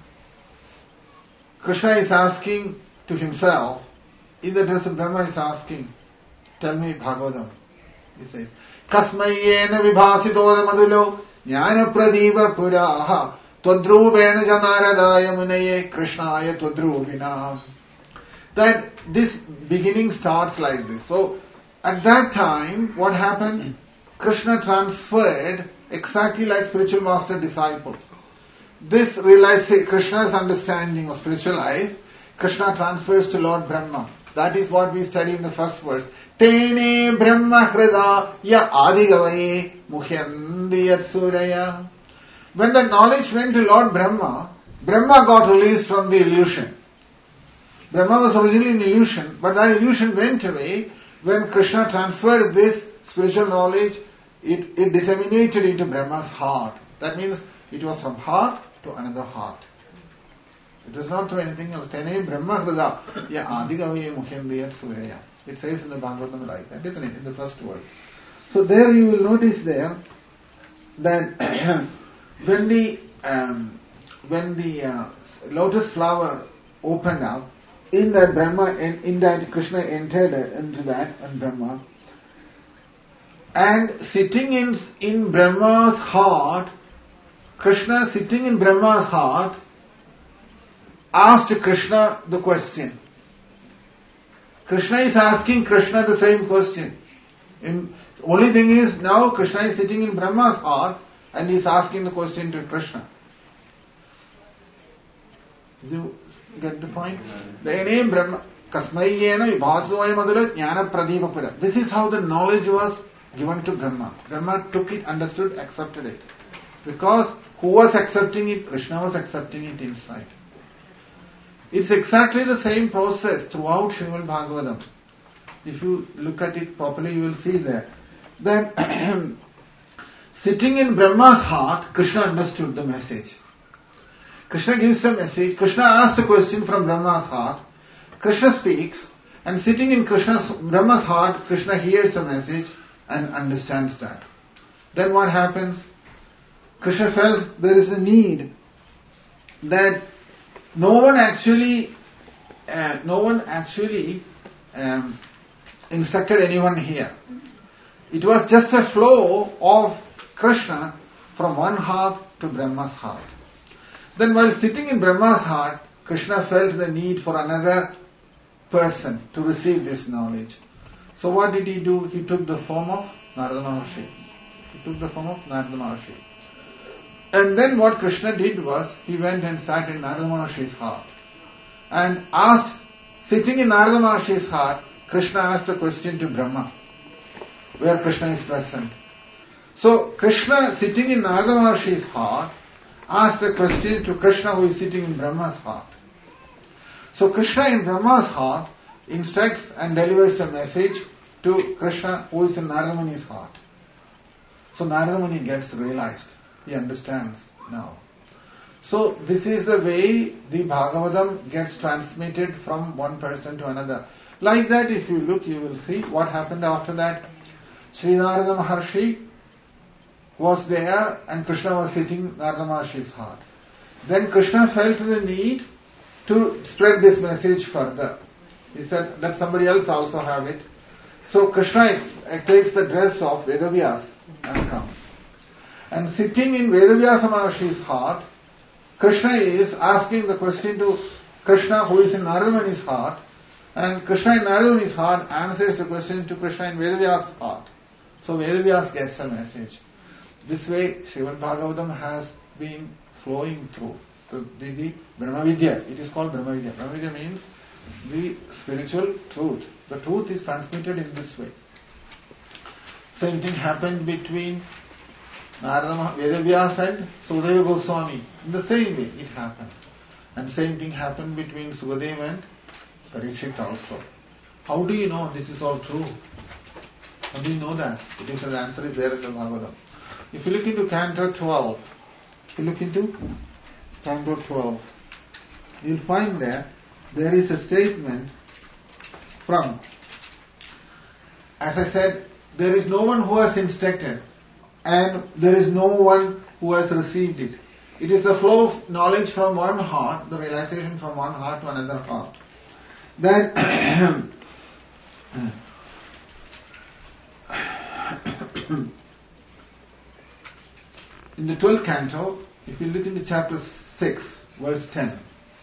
Speaker 1: Krishna is asking to himself, in the dress of Brahma is asking, tell me Bhagavatam. He says, Kasmayena vibhasito madulo jnana pradipa puraha twadrubena janaradaya munaye krishnaya twadrubina. That this beginning starts like this. So, at that time, what happened? Krishna transferred exactly like spiritual master disciple. This realization, Krishna's understanding of spiritual life, Krishna transfers to Lord Brahma. That is what we study in the first verse. Tene Brahma Hrida ya Adigavaye Muhyandi Suraya. When the knowledge went to Lord Brahma, Brahma got released from the illusion. Brahma was originally an illusion, but that illusion went away when Krishna transferred this spiritual knowledge. It disseminated into Brahma's heart. That means it was from heart to another heart. It was not through anything else. Tene Brahma Hrida ya Adigavaye Muhyandi Suraya. It says in the Bhagavatam like that, isn't it? In the first verse. So there you will notice there that when the lotus flower opened up, in that Brahma, in that Krishna entered into that and Brahma, and sitting in Brahma's heart, Krishna sitting in Brahma's heart asked Krishna the question. Krishna is asking Krishna the same question. Only thing is now Krishna is sitting in Brahma's heart and he is asking the question to Krishna. Do you get the point? The name Brahma, Kasmayena Vibhasvaya Madhura Jnana Pradipa Pura. This is how the knowledge was given to Brahma. Brahma took it, understood, accepted it. Because who was accepting it? Krishna was accepting it inside. It's exactly the same process throughout Srimad Bhagavatam. If you look at it properly, you will see there that
Speaker 2: sitting in Brahma's heart, Krishna understood the message. Krishna gives a message, Krishna asks a question from Brahma's heart, Krishna speaks, and sitting in Brahma's heart, Krishna hears the message and understands that. Then what happens? Krishna felt there is a need that no one actually instructed anyone here. It was just a flow of Krishna from one heart to Brahma's heart. Then while sitting in Brahma's heart, Krishna felt the need for another person to receive this knowledge. So what did he do? He took the form of Narada Maharshi. And then what Krishna did was, he went and sat in Narada Maharshi's heart. And asked, sitting in Narada Maharshi's heart, Krishna asked a question to Brahma, where Krishna is present. So Krishna, sitting in Narada Maharshi's heart, asked a question to Krishna who is sitting in Brahma's heart. So Krishna in Brahma's heart instructs and delivers a message to Krishna who is in Narada Muni's heart. So Narada Muni gets realized. He understands now. So this is the way the Bhagavatam gets transmitted from one person to another. Like that, if you look, you will see what happened after that. Sri Narada Maharshi was there and Krishna was sitting in Narada Maharshi's heart. Then Krishna felt the need to spread this message further. He said, let somebody else also have it. So Krishna takes the dress of Vedavyas and comes. And sitting in Vedavyasa Maharshi's heart, Krishna is asking the question to Krishna who is in Narada Muni's heart, and Krishna in Narada Muni's heart answers the question to Krishna in Vedavyasa's heart. So Vedavyas gets the message. This way Srimad Bhagavatam has been flowing through the Brahmavidya. It is called Brahmavidya. Brahmavidya means the spiritual truth. The truth is transmitted in this way. Same thing happened between Narada Vedavyas and Sukadeva Goswami. In the same way it happened. And same thing happened between Sukadeva and Parikshit also. How do you know this is all true? How do you know that? It is, the answer is there in the Bhagavatam. If you look into Canto 12, you'll find there is a statement from, as I said, there is no one who has instructed and there is no one who has received it. It is the flow of knowledge from one heart, the realization from one heart to another heart. That in the 12th canto, if you look into chapter 6, verse 10,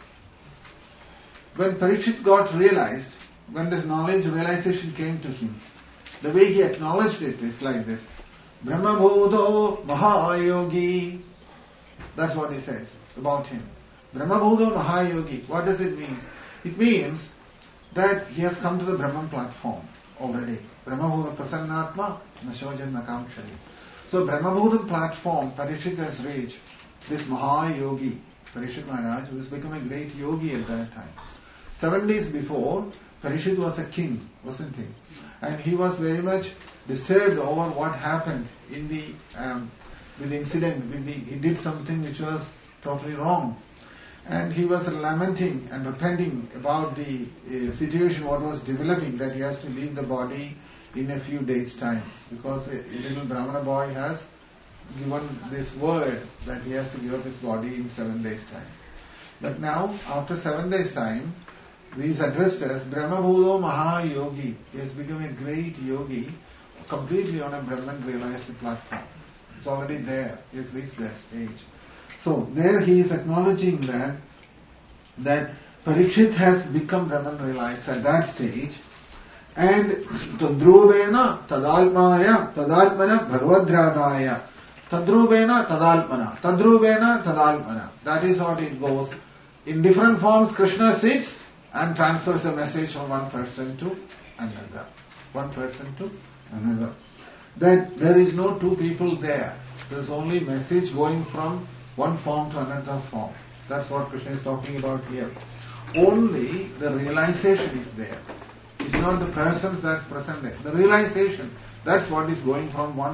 Speaker 2: when Parikshit got realized, when this knowledge realization came to him, the way he acknowledged it is like this: Brahma Bhuto Mahayogi. That's what he says about him. Brahma Bhuto Mahayogi. What does it mean? It means that he has come to the Brahman platform already. Brahma Bhuta Prasannatma Nashojan Nakamshari. So Brahma Bhuta platform, Parikshit has reached this Mahayogi, Parikshit Maharaj, who has become a great yogi at that time. 7 days before, Parikshit was a king, wasn't he? And he was very much disturbed over what happened in the with the incident. He did something which was totally wrong, and he was lamenting and repenting about the situation what was developing, that he has to leave the body in a few days' time, because a little Brahmana boy has given this word that he has to give up his body in 7 days' time. But now, after 7 days' time, he is addressed as Brahma Bhuto Mahayogi. He has become a great yogi, completely on a Brahman realized platform. It's already there. He has reached that stage. So there he is acknowledging that Parikshit has become Brahman realized at that stage, and Tadruvena Tadalmaya Tadalmana Bhagavadradaya. Tadruvena Tadalmana. Tadruvena Tadalmana. That is how it goes. In different forms Krishna sits and transfers the message from one person to another. One person to another. That there is no two people there. There is only message going from one form to another form. That's what Krishna is talking about here. Only the realization is there. It's not the persons that's present there. The realization, that's what is going from one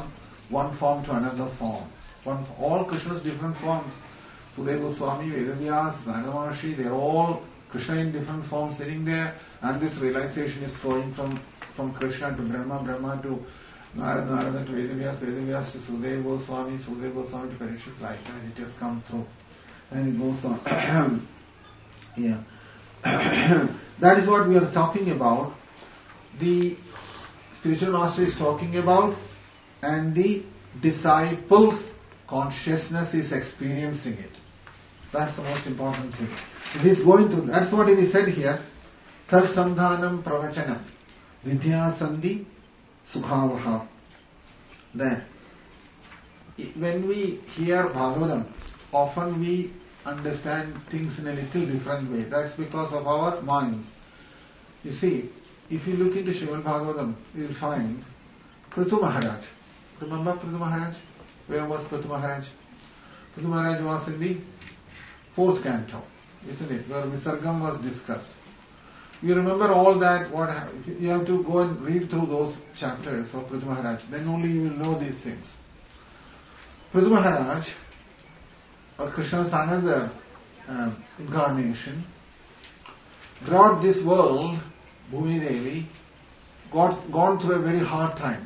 Speaker 2: one form to another form. All Krishna's different forms. Sudeva Goswami, Vedavyas, Narada Maharshi, they're all Krishna in different forms sitting there, and this realization is flowing from Krishna to Brahma, Brahma to Narada, Narada to Vedavyas, Vedavyas to Sudeva Goswami, Sudeva Goswami to Parikshit, like that it has come through. And it goes on. Yeah. That is what we are talking about. The spiritual master is talking about, and the disciple's consciousness is experiencing it. That's the most important thing. It is going to, that's what it is said here. Tarsandhanam pravachanam vidyasandhi subhavaha. Then, when we hear Bhagavatam, often we understand things in a little different way. That's because of our mind. You see, if you look into Srimad Bhagavatam, you will find Prithu Maharaj. Remember Prithu Maharaj? Where was Prithu Maharaj? Prithu Maharaj was in the 4th canto, isn't it? Where Visargam was discussed. You remember all that, you have to go and read through those chapters of Prithu Maharaj. Then only you will know these things. Prithu Maharaj, Krishna's another incarnation, brought this world, Bhumi Devi, gone through a very hard time.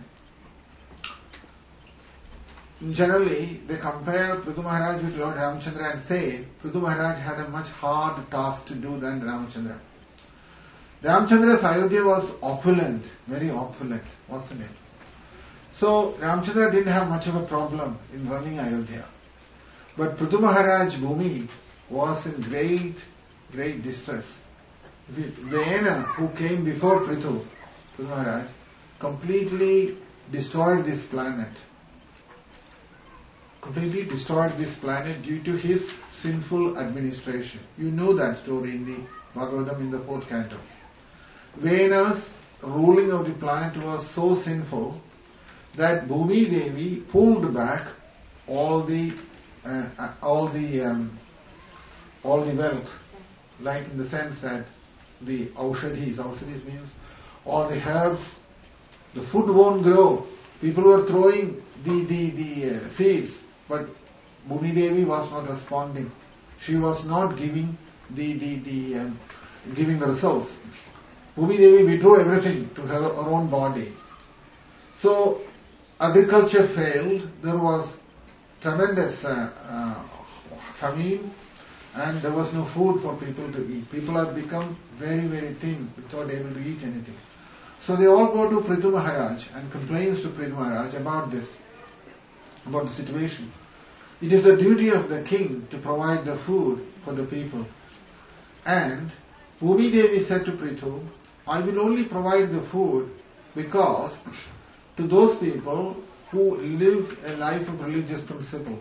Speaker 2: Generally, they compare Prithu Maharaj with Lord Ramachandra and say Prithu Maharaj had a much harder task to do than Ramachandra. Ramachandra's Ayodhya was opulent, very opulent, wasn't it? So Ramachandra didn't have much of a problem in running Ayodhya. But Prithu Maharaj Bhumi was in great distress. Vena, who came before Prithu Maharaj, completely destroyed this planet. Completely destroyed this planet due to his sinful administration. You know that story in the Bhagavatam in the 4th canto. Vena's ruling of the planet was so sinful that Bhumi Devi pulled back all the wealth, like in the sense that the aushadhis means all the herbs, the food won't grow. People were throwing the seeds, but Bhumi Devi was not responding. She was not giving giving the results. Bhumi Devi withdrew everything to her own body. So agriculture failed. There was tremendous famine, and there was no food for people to eat. People have become very thin without able to eat anything. So they all go to Prithu Maharaj and complains to Prithu Maharaj about this, about the situation. It is the duty of the king to provide the food for the people. And Bhumi Devi said to Prithu, I will only provide the food because to those people who live a life of religious principles.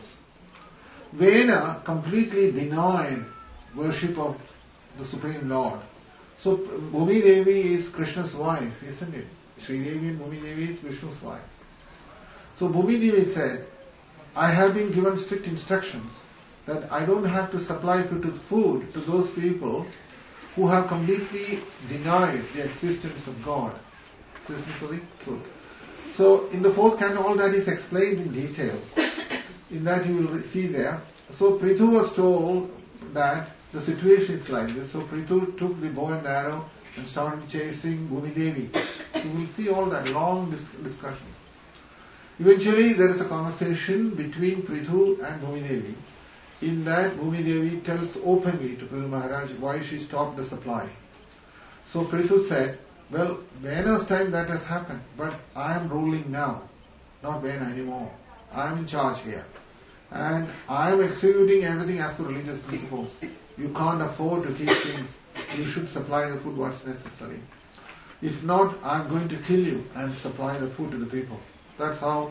Speaker 2: Vena completely denied worship of the Supreme Lord. So Bhumi Devi is Krishna's wife, isn't it? Sri Devi and Bhumi Devi is Vishnu's wife. So Bhumi Devi said, I have been given strict instructions that I don't have to supply food to those people who have completely denied the existence of God, existence of the truth. So in the 4th canto, all that is explained in detail. In that you will see there. So Prithu was told that the situation is like this. So Prithu took the bow and arrow and started chasing Bhumi Devi. You will see all that long discussions. Eventually there is a conversation between Prithu and Bhumi Devi. In that Bhumi Devi tells openly to Prithu Maharaj why she stopped the supply. So Prithu said, well, Vena's time that has happened, but I am ruling now, not Vena anymore. I am in charge here. And I am executing everything as per religious principles. You can't afford to keep things. You should supply the food what's necessary. If not, I am going to kill you and supply the food to the people. That's how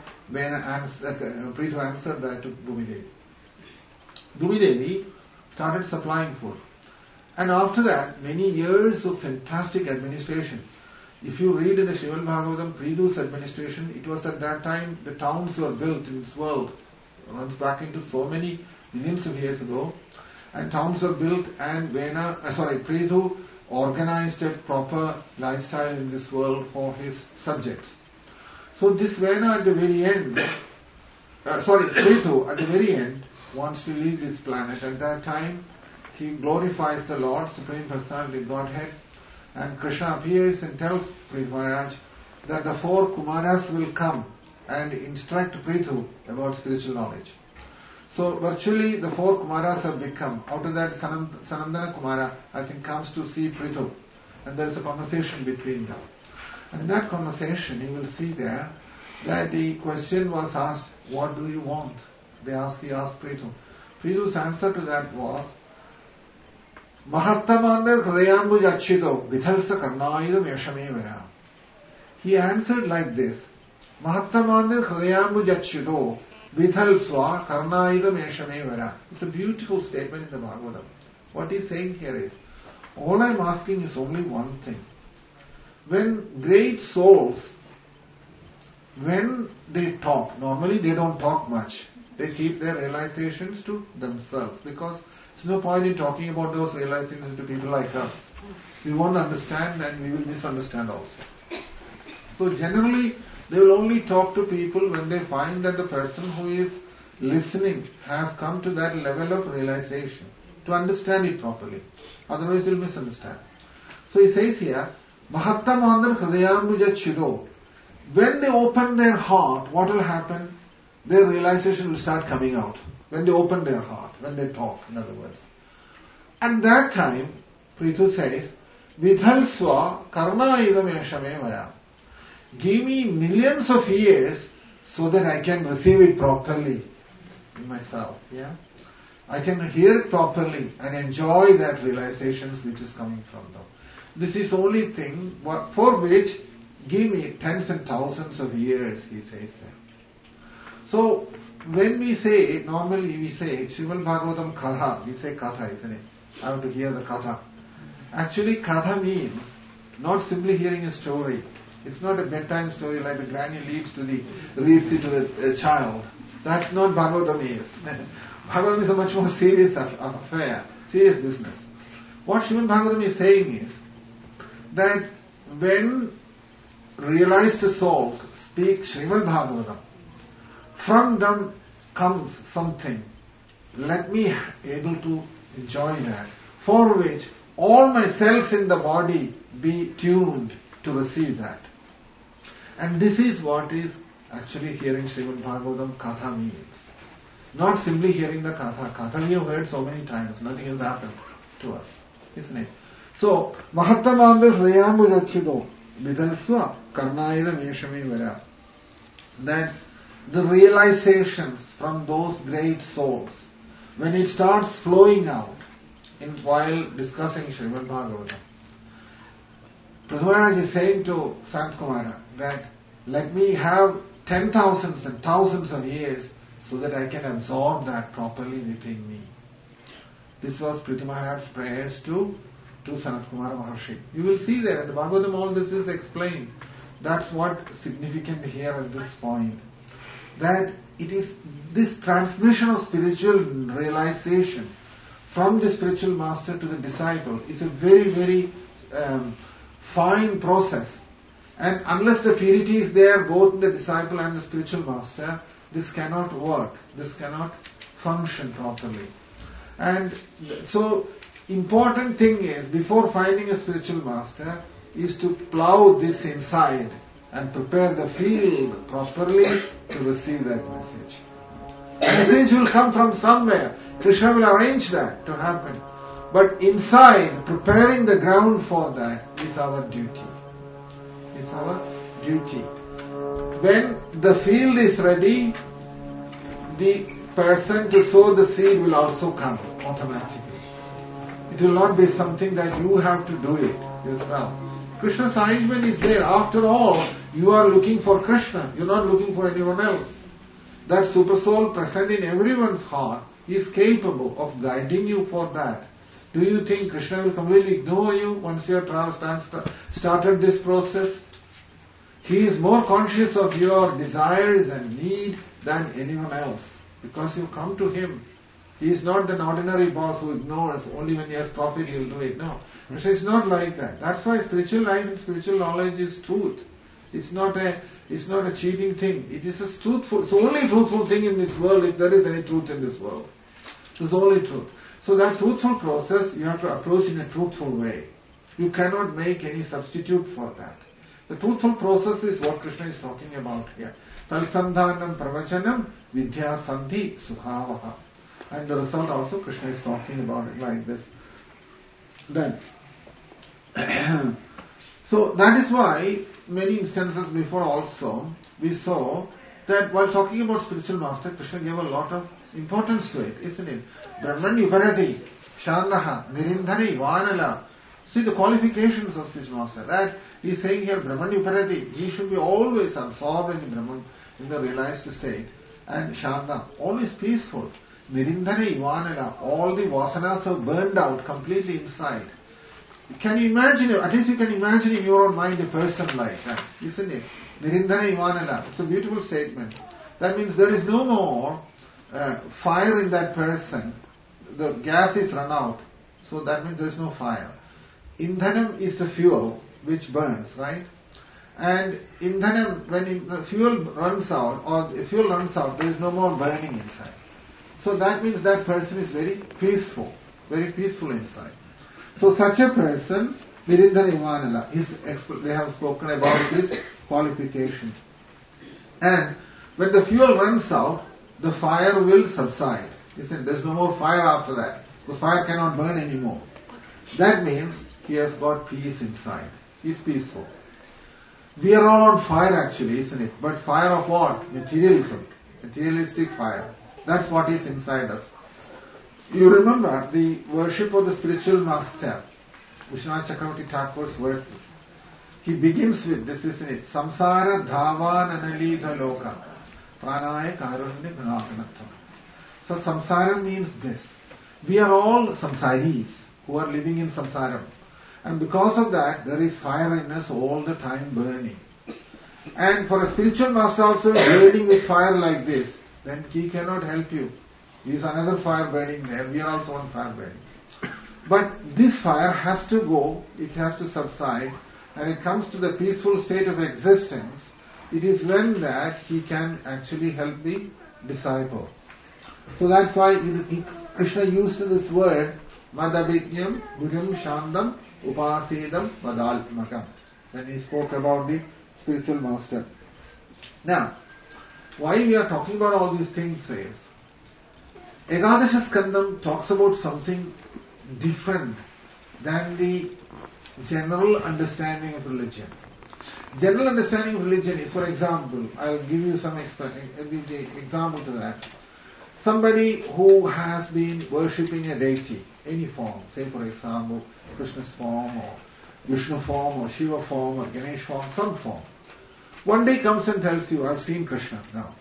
Speaker 2: Prithu answered that to Bhumi Devi. Bhumi Devi started supplying food. And after that, many years of fantastic administration. If you read in the Srimad Bhagavatam, Prithu's administration, it was at that time the towns were built in this world. It runs back into so many millions of years ago. And towns were built, and Prithu organized a proper lifestyle in this world for his subjects. So this Vena at the very end
Speaker 1: Prithu, at the very end, wants to leave this planet. At that time, he glorifies the Lord, Supreme Personality, Godhead, and Krishna appears and tells Prithu Maharaj that the 4 Kumaras will come and instruct Prithu about spiritual knowledge. So virtually the 4 Kumaras have become. Out of that, Sanandana Kumara, I think, comes to see Prithu. And there is a conversation between them. And in that conversation, you will see there that the question was asked, what do you want? He asked Prithu. Prithu's answer to that was, Mahattamandar Hridayambuj Achido Vithalsa Karnayidam Yashame Vera. He answered like this, Mahattamandar Hridayambuj Achido Vithalswa Karnayidam Yashame Vera. It's a beautiful statement in the Bhagavatam. What he's saying here is, all I'm asking is only one thing. When great souls, when they talk, normally they don't talk much. They keep their realizations to themselves because there's no point in talking about those realizations to people like us. We won't understand and we will misunderstand also. So generally, they will only talk to people when they find that the person who is listening has come to that level of realization to understand it properly. Otherwise, you'll misunderstand. So he says here, Mahattamandar Hridayambuja Chido. When they open their heart, what will happen? Their realization will start coming out. When they open their heart, when they talk, in other words. And that time, Prithu says, Vidhalswa Karna Idam Yashame Vara. Give me millions of years so that I can receive it properly in myself. Yeah? I can hear it properly and enjoy that realizations which is coming from them. This is the only thing for which give me tens and thousands of years, he says there. So, when we say, normally we say, Srimad Bhagavatam Katha, we say Katha, isn't it? I have to hear the Katha. Actually, Katha means not simply hearing a story. It's not a bedtime story like the granny reads it to the child. That's not Bhagavatam is. Bhagavatam is a much more serious affair, serious business. What Srimad Bhagavatam is saying is that when realized souls speak Srimad Bhagavatam, from them comes something. Let me able to enjoy that, for which all my cells in the body be tuned to receive that. And this is what is actually hearing Srimad Bhagavatam Katha means. Not simply hearing the Katha. Katha we have heard so many times, nothing has happened to us, isn't it? So, Mahattamandar Hridayambuja Chido Vidhalswa Karnayida Veshame Vera. That the realizations from those great souls, when it starts flowing out while discussing Srimad Bhagavatam, Prithu Maharaj is saying to Sant Kumara that let me have 10,000s and thousands of years so that I can absorb that properly within me. This was Prithu Maharaj's prayers to Sanat Kumara Maharshi. You will see there in the Bhagavatam all this is explained. That's what significant here at this point. That it is this transmission of spiritual realization from the spiritual master to the disciple is a very, very fine process. And unless the purity is there, both in the disciple and the spiritual master, this cannot work. This cannot function properly. And so, important thing is, before finding a spiritual master, is to plow this inside and prepare the field properly to receive that message. The message will come from somewhere. Krishna will arrange that to happen. But inside, preparing the ground for that is our duty. It's our duty. When the field is ready, the person to sow the seed will also come automatically. It will not be something that you have to do it yourself. Krishna's arrangement is there. After all, you are looking for Krishna. You are not looking for anyone else. That super soul present in everyone's heart is capable of guiding you for that. Do you think Krishna will completely ignore you once you have started this process? He is more conscious of your desires and need than anyone else. Because you come to him. He is not an ordinary boss who ignores only when he has profit he will do it. No. Krishna is not like that. That's why spiritual life and spiritual knowledge is truth. It's not a cheating thing. It is it's the only truthful thing in this world if there is any truth in this world. It's the only truth. So that truthful process you have to approach in a truthful way. You cannot make any substitute for that. The truthful process is what Krishna is talking about here. Talsandhanam pravachanam vidya sandhi sukhavaha. And the result also Krishna is talking about it like this. Then, so that is why many instances before also we saw that while talking about spiritual master, Krishna gave a lot of importance to it, isn't it? Brahman Yuparati, Shandaha, Nirindhari, Vanala. See the qualifications of spiritual master. That he is saying here, Brahman Yuparati, he should be always absorbed in the Brahman, in the realized state. And Shanda, always peaceful. Nirindhari, Vanala, all the vasanas are burned out completely inside. Can you imagine, at least you can imagine in your own mind a person like that, isn't it? Nirindhara Ivanala. It's a beautiful statement. That means there is no more fire in that person. The gas is run out. So that means there is no fire. Indhanam is the fuel which burns, right? And indhanam, when the fuel runs out, there is no more burning inside. So that means that person is very peaceful inside. So such a person, Nirindhara Ivanala, they have spoken about this qualification. And when the fuel runs out, the fire will subside. There's no more fire after that. The fire cannot burn anymore. That means he has got peace inside. He's peaceful. We are all on fire actually, isn't it? But fire of what? Materialism. Materialistic fire. That's what is inside us. You remember the worship of the spiritual master, Vishwanath Chakravarti Thakur's verses. He begins with this, isn't it? Samsara dhavan analidha loka pranaya karunya gunakanatvam. So samsara means this. We are all samsaris who are living in samsara. And because of that, there is fire in us all the time burning. And for a spiritual master also burning with fire like this, then he cannot help you. There is another fire burning there. We are also on fire burning. But this fire has to go, it has to subside, and it comes to the peaceful state of existence. It is when that he can actually help the disciple. So that's why Krishna used this word, Madabhityam Gurum Shandam Upasidam Vadalmakam. When he spoke about the spiritual master. Now, why we are talking about all these things is, Ekadasha Skandam talks about something different than the general understanding of religion. General understanding of religion is, for example, I'll give you some example to that. Somebody who has been worshipping a deity, any form, say for example, Krishna's form or Vishnu form or Shiva form or Ganesh form, some form. One day comes and tells you, I've seen Krishna now.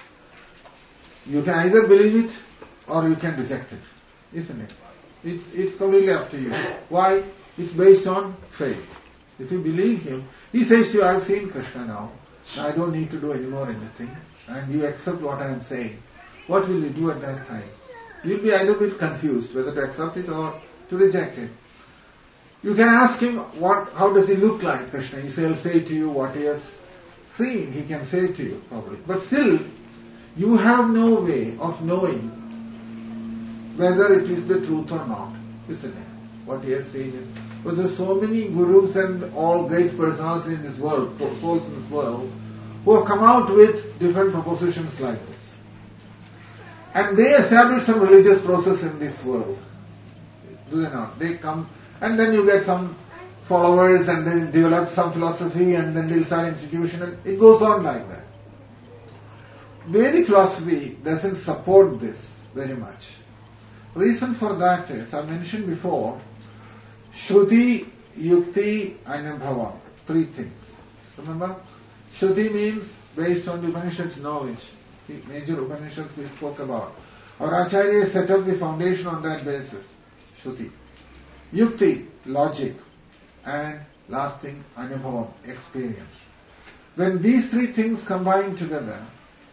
Speaker 1: You can either believe it or you can reject it, isn't it? It's completely up to you. Why? It's based on faith. If you believe him, he says to you, I've seen Krishna now. I don't need to do any more anything. And you accept what I am saying. What will you do at that time? You'll be either a bit confused whether to accept it or to reject it. You can ask him, how does he look like, Krishna? He'll say to you what he has seen. He can say to you probably. But still, you have no way of knowing whether it is the truth or not, isn't it? What he has seen is, because there are so many gurus and all great personalities in this world, souls in this world, who have come out with different propositions like this. And they establish some religious process in this world. Do they not? They come, and then you get some followers, and then develop some philosophy, and then they'll start institution, and it goes on like that. Vedic philosophy doesn't support this very much. Reason for that is, I mentioned before, Shruti, Yukti, Anubhava. 3 things. Remember? Shruti means based on the Upanishad's knowledge. The major Upanishads we spoke about. Our Acharya set up the foundation on that basis. Shruti. Yukti, logic. And last thing, Anubhava, experience. When these 3 things combine together,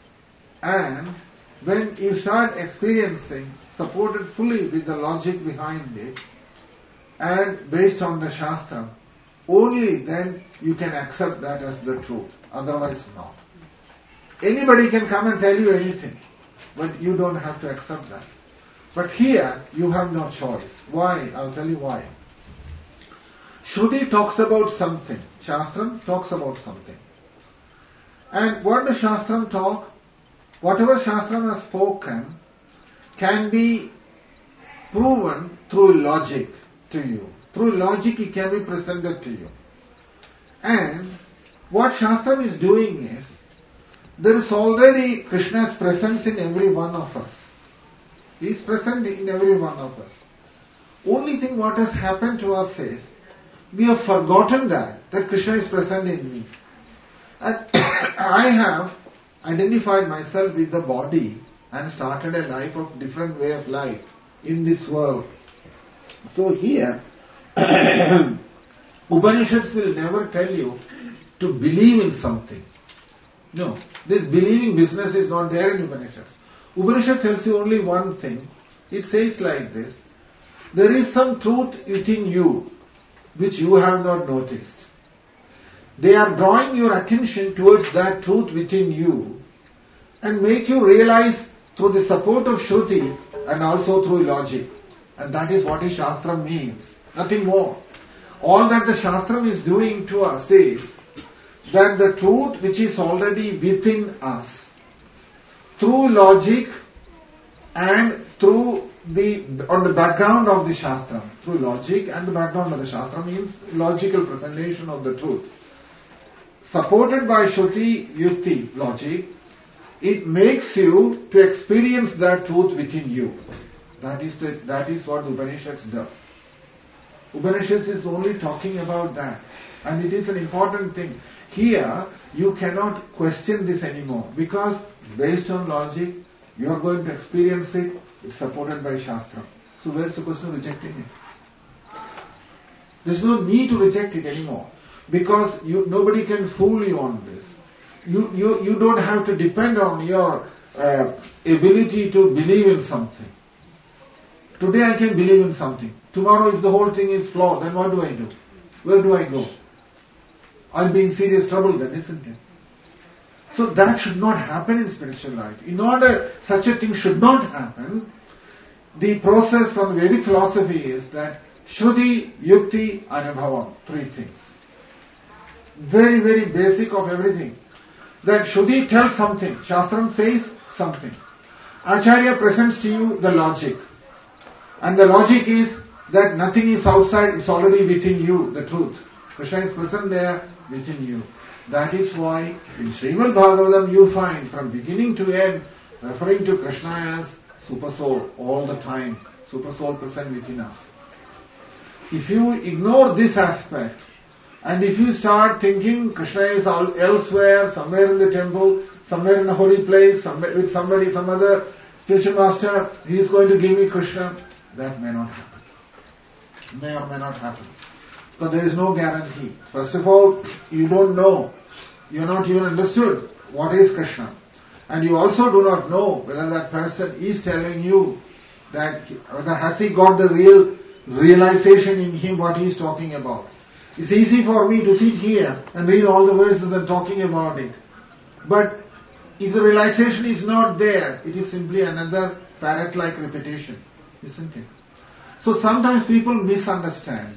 Speaker 1: and when you start experiencing, supported fully with the logic behind it, and based on the Shastra,
Speaker 2: only then you can accept that as the truth. Otherwise not. Anybody can come and tell you anything, but you don't have to accept that. But here, you have no choice. Why? I'll tell you why. Shruti talks about something. Shastram talks about something. And what does Shastram talk? Whatever Shastram has spoken can be proven through logic to you. Through logic it can be presented to you. And what Shastram is doing is, there is already Krishna's presence in every one of us. He is present in every one of us. Only thing what has happened to us is, we have forgotten that Krishna is present in me. And I have identified myself with the body and started a life of different way of life in this world. So here, Upanishads will never tell you to believe in something. No, this believing business is not there in Upanishads. Upanishad tells you only one thing. It says like this: there is some truth within you which you have not noticed. They are drawing your attention towards that truth within you and make you realize through the support of Shruti and also through logic. And that is what a Shastram means. Nothing more. All that the Shastram is doing to us is that the truth which is already within us, through logic and through on the background of the Shastram, through logic and the background of the Shastram means logical presentation of the truth. Supported by Shruti, Yukti, logic, it makes you to experience that truth within you. That is what Upanishads does. Upanishads is only talking about that. And it is an important thing. Here, you cannot question this anymore because it's based on logic. You are going to experience it. It's supported by Shastra. So where's the question of rejecting it? There's no need to reject it anymore because nobody can fool you on this. You don't have to depend on your ability to believe in something. Today I can believe in something. Tomorrow if the whole thing is flawed, then what do I do? Where do I go? I'll be in serious trouble then, isn't it? So that should not happen in spiritual life. In order such a thing should not happen, the process from Vedic philosophy is that Shruti, Yukti, Anubhavam, three things. Very, very basic of everything. That Shruti tells something, Shastram says something. Acharya presents to you the logic. And the logic is that nothing is outside, it's already within you, the truth. Krishna is present there within you. That is why in Srimad Bhagavatam you find from beginning to end referring to Krishna as Super Soul all the time. Super Soul present within us. If you ignore this aspect and if you start thinking Krishna is elsewhere, somewhere in the temple, somewhere in a holy place, somewhere with somebody, some other spiritual master, he is going to give me Krishna, that may not happen. May or may not happen. But there is no guarantee. First of all, you don't know. You are not even understood what is Krishna. And you also do not know whether that person is telling you that, whether has he got the real realization in him what he is talking about. It's easy for me to sit here and read all the verses and talking about it. But if the realization is not there, it is simply another parrot-like repetition, isn't it? So sometimes people misunderstand.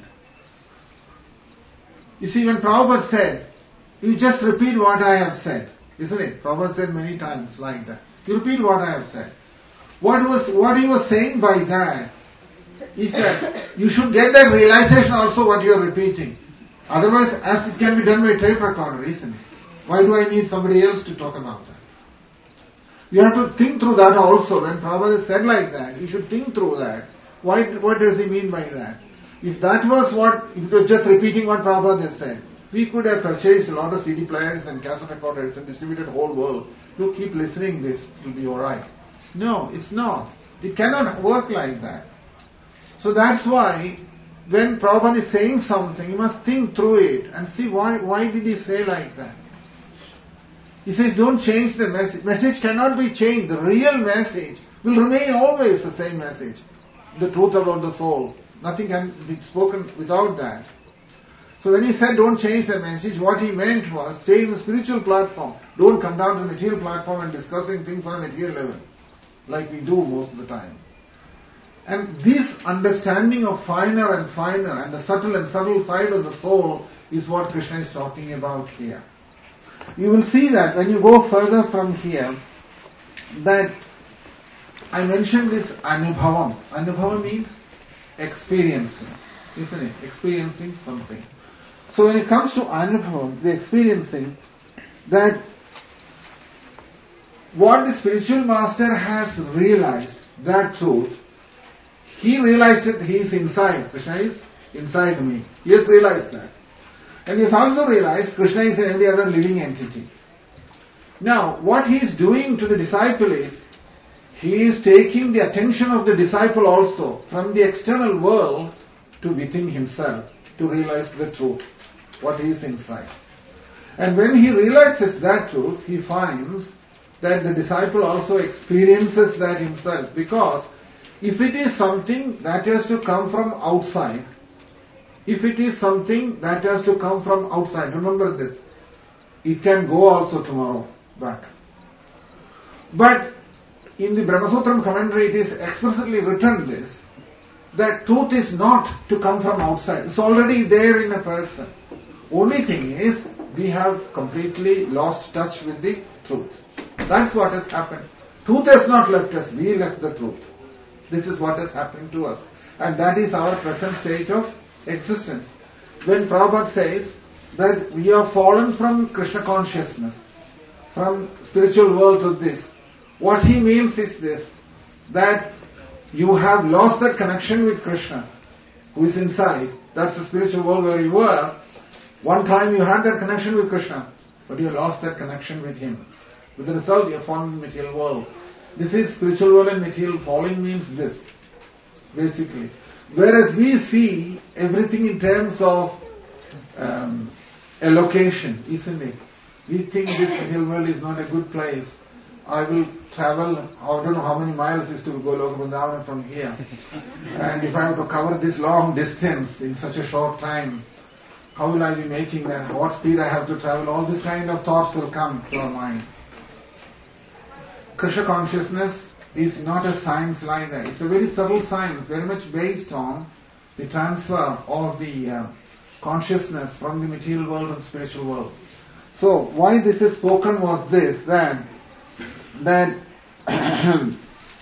Speaker 2: You see, when Prabhupada said, you just repeat what I have said, isn't it? Prabhupada said many times like that. You repeat what I have said. What he was saying by that, he said, you should get that realization also what you are repeating. Otherwise, as it can be done by tape recorder, isn't it? Why do I need somebody else to talk about that? You have to think through that also. When Prabhupada said like that, you should think through that. What does he mean by that? If that was if it was just repeating what Prabhupada said, we could have purchased a lot of CD players and cassette recorders and distributed the whole world. You keep listening this, it will be alright. No, it's not. It cannot work like that. So that's why, when Prabhupada is saying something, you must think through it and see why did he say like that. He says, don't change the message. Message cannot be changed. The real message will remain always the same message. The truth about the soul. Nothing can be spoken without that.
Speaker 1: So when he said don't change the message, what he meant was stay in the spiritual platform. Don't come down to the material platform and discussing things on a material level, like we do most of the time. And this understanding of finer and finer and the subtle and subtle side of the soul is what Krishna is talking about here. You will see that when you go further from here, that I mentioned this anubhavam. Anubhavam means experiencing, isn't it? Experiencing something. So when it comes to anubhavam, the experiencing, that what the spiritual master has realized, that truth, he realized that he is inside. Krishna is inside me. He has realized that. And he has also realized Krishna is in every other living entity. Now, what he is doing to the disciple is, he is taking the attention of the disciple also from the external world to within himself to realize the truth, what is inside. And when he realizes that truth, he finds that the disciple also experiences that himself, because if it is something that has to come from outside, remember this, it can go also tomorrow back. But in the Brahmasutram commentary it is explicitly written this, that truth is not to come from outside. It's already there in a person. Only thing is, we have completely lost touch with the truth. That's what has happened. Truth has not left us, we left the truth. This is what has happened to us. And that is our present state of existence. When Prabhupada says that we have fallen from Krishna consciousness, from spiritual world to this, what he means is this, that you have lost that connection with Krishna, who is inside. That's the spiritual world where you were. One time you had that connection with Krishna, but you lost that connection with him. With the result, you have fallen in the material world. This is spiritual world and material. Falling means this, basically. Whereas we see everything in terms of a location, isn't it? We think this material world is not a good place. I will travel, I don't know how many miles is to Goloka Vrindavan from here. And if I have to cover this long distance in such a short time, how will I be making that? What speed I have to travel? All these kind of thoughts will come to our mind. Krishna consciousness is not a science like that. It's a very subtle science, very much based on the transfer of the consciousness from the material world to the spiritual world. So, why this is spoken was this, that I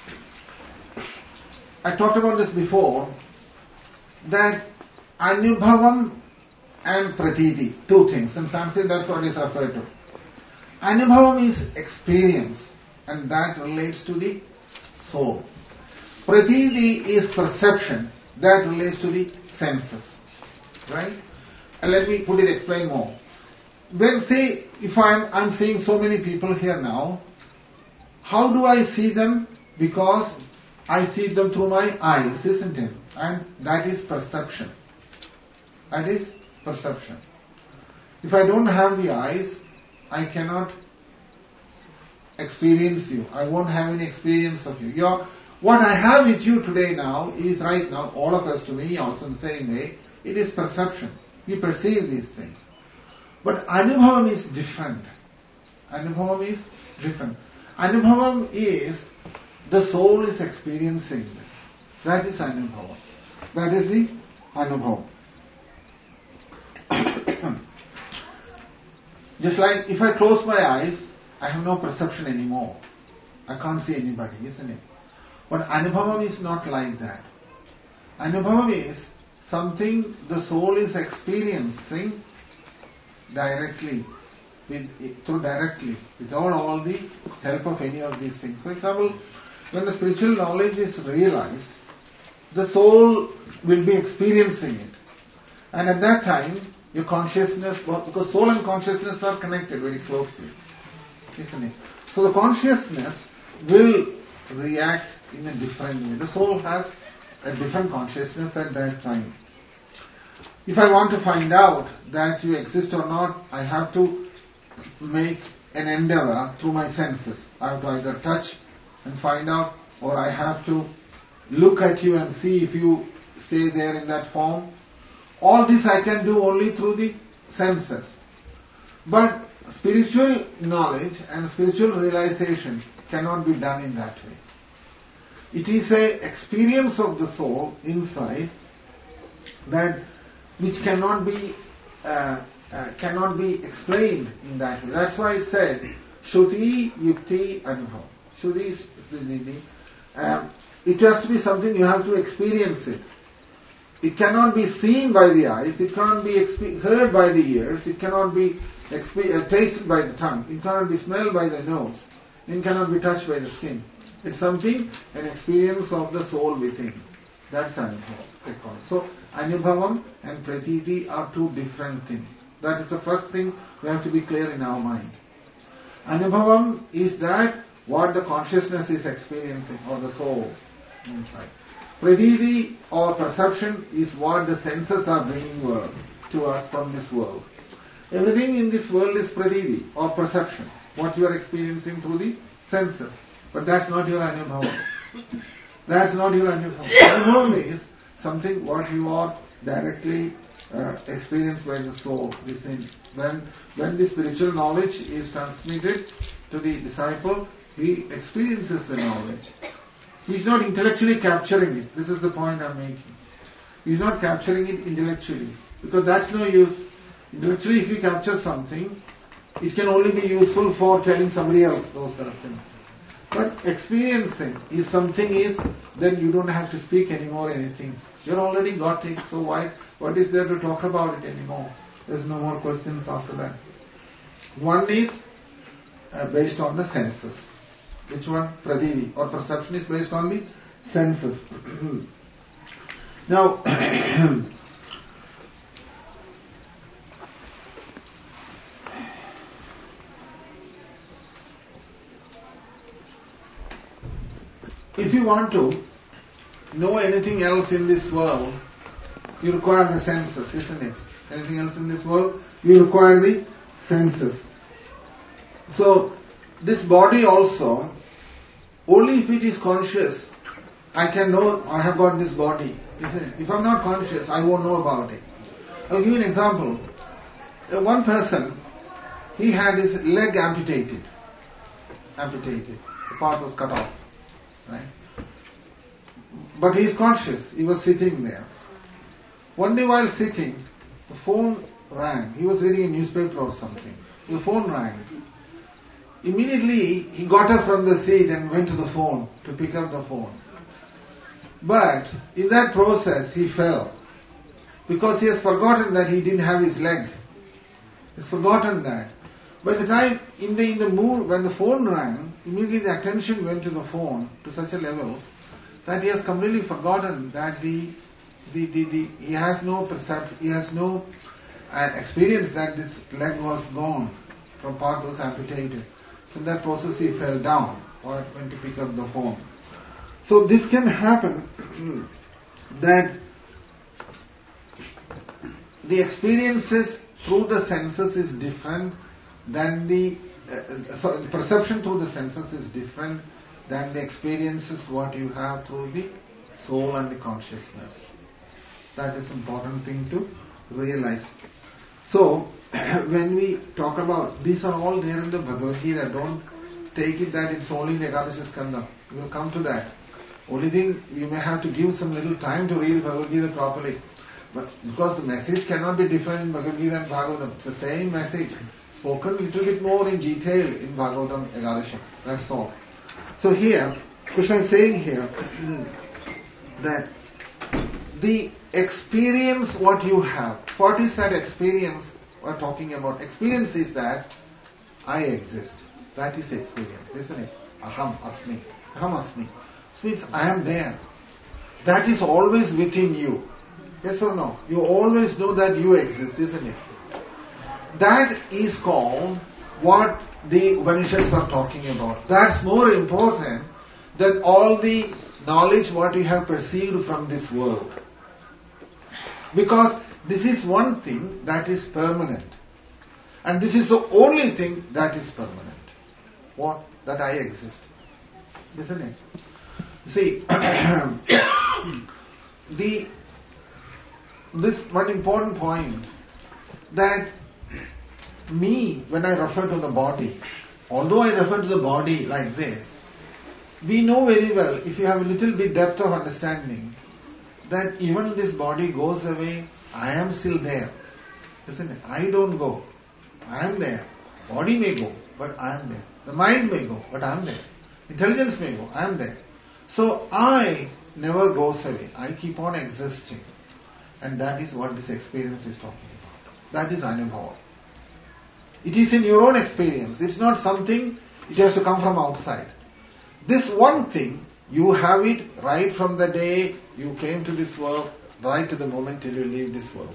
Speaker 1: talked about this before, that Anubhavam and Pratiti, two things. In Sanskrit, that's what is referred to. Anubhavam is experience, and that relates to the soul. Pratiti is perception, that relates to the senses. Right? And let me explain more. When say, if I'm seeing so many people here now, how do I see them? Because I see them through my eyes, isn't it? And that is perception. That is perception. If I don't have the eyes, I cannot experience you. I won't have any experience of you. What I have with you today now is right now, all of us, to me also in the same way, it is perception. We perceive these things. But Anubhavam is different. Anubhavam is different. Anubhavam is the soul is experiencing this. That is Anubhavam. That is the Anubhavam. Just like if I close my eyes, I have no perception anymore. I can't see anybody, isn't it? But Anubhavam is not like that. Anubhavam is something the soul is experiencing directly, without all the help of any of these things. For example, when the spiritual knowledge is realized, the soul will be experiencing it. And at that time, your consciousness, because soul and consciousness are connected very closely, isn't it? So the consciousness will react in a different way. The soul has a different consciousness at that time. If I want to find out that you exist or not, I have to make an endeavor through my senses. I have to either touch and find out, or I have to look at you and see if you stay there in that form,
Speaker 2: All this I can do only through the senses. But spiritual knowledge and spiritual realization cannot be done in that way. It is a experience of the soul inside that which cannot be explained in that way. That's why it said Shruti Yukti Anubhav. Shruti is it has to be something you have to experience it. It cannot be seen by the eyes, it cannot be heard by the ears, it cannot be tasted by the tongue, it cannot be smelled by the nose, it cannot be touched by the skin. It's something, an experience of the soul within. That's Anubhavam, they call it. So, Anubhavam and Pratiti are two different things. That is the first thing we have to be clear in our mind. Anubhavam is that what the consciousness is experiencing, or the soul inside. Pratiti or perception is what the senses are bringing to us from this world. Everything in this world is pratiti or perception, what you are experiencing through the senses. But that's not your anubhavam. That's not your anubhavam. Anubhavam is something what you are directly experienced by the soul within. When the spiritual knowledge is transmitted to the disciple, he experiences the knowledge. He's not intellectually capturing it. This is the point I'm making. He's not capturing it intellectually. Because that's no use. Intellectually, if you capture something, it can only be useful for telling somebody else those kind of things. But experiencing is something then you don't have to speak anymore anything. You've already got it, so what is there to talk about it anymore? There's no more questions after that. One is based on the senses. Which one? Pratiti or perception is based on the senses. Now, if you want to know anything else in this world, you require the senses, isn't it? Anything else in this world, you require the senses. So, this body also, only if it is conscious, I can know I have got this body, isn't it? If I'm not conscious, I won't know about it. I'll give you an example. One person, he had his leg amputated. The part was cut off. Right? But he is conscious. He was sitting there. One day while sitting, the phone rang. He was reading a newspaper or something. The phone rang. Immediately, he got up from the seat and went to the phone to pick up the phone. But in that process, he fell. Because he has forgotten that he didn't have his leg. He's forgotten that. By the time, in the mood, when the phone rang, immediately the attention went to the phone to such a level that he has completely forgotten that he has no perception, he has no experience that this leg was gone, from part was amputated. So in that process he fell down or went to pick up the phone. So this can happen that the experiences through the senses is different than the perception through the senses is different than the experiences what you have through the soul and the consciousness. That is important thing to realize. So, when we talk about, these are all there in the Bhagavad Gita, don't take it that it's only in the Ekadasha Skandha. We will come to that. Only thing, you may have to give some little time to read Bhagavad Gita properly. But because the message cannot be different in Bhagavad Gita and Bhagavatam. It's the same message, spoken a little bit more in detail in Bhagavatam Ekadasha. That's all. So here, Krishna is saying here that the experience what you have, what is that experience we're talking about? Experience is that I exist. That is experience, isn't it? Aham asmi. Aham asmi. This means I am there. That is always within you. Yes or no? You always know that you exist, isn't it? That is called what the Upanishads are talking about. That's more important than all the knowledge what you have perceived from this world. Because this is one thing that is permanent. And this is the only thing that is permanent. What? That I exist. Isn't it? See, this one important point, that me, when I refer to the body, although I refer to the body like this, we know very well, if you have a little bit depth of understanding, that even this body goes away, I am still there. Isn't it? I don't go. I am there. Body may go, but I am there. The mind may go, but I am there. Intelligence may go, I am there. So I never goes away. I keep on existing. And that is what this experience is talking about. That is Anubhava. It is in your own experience. It's not something, it has to come from outside. This one thing, you have it right from the day you came to this world, right to the moment till you leave this world.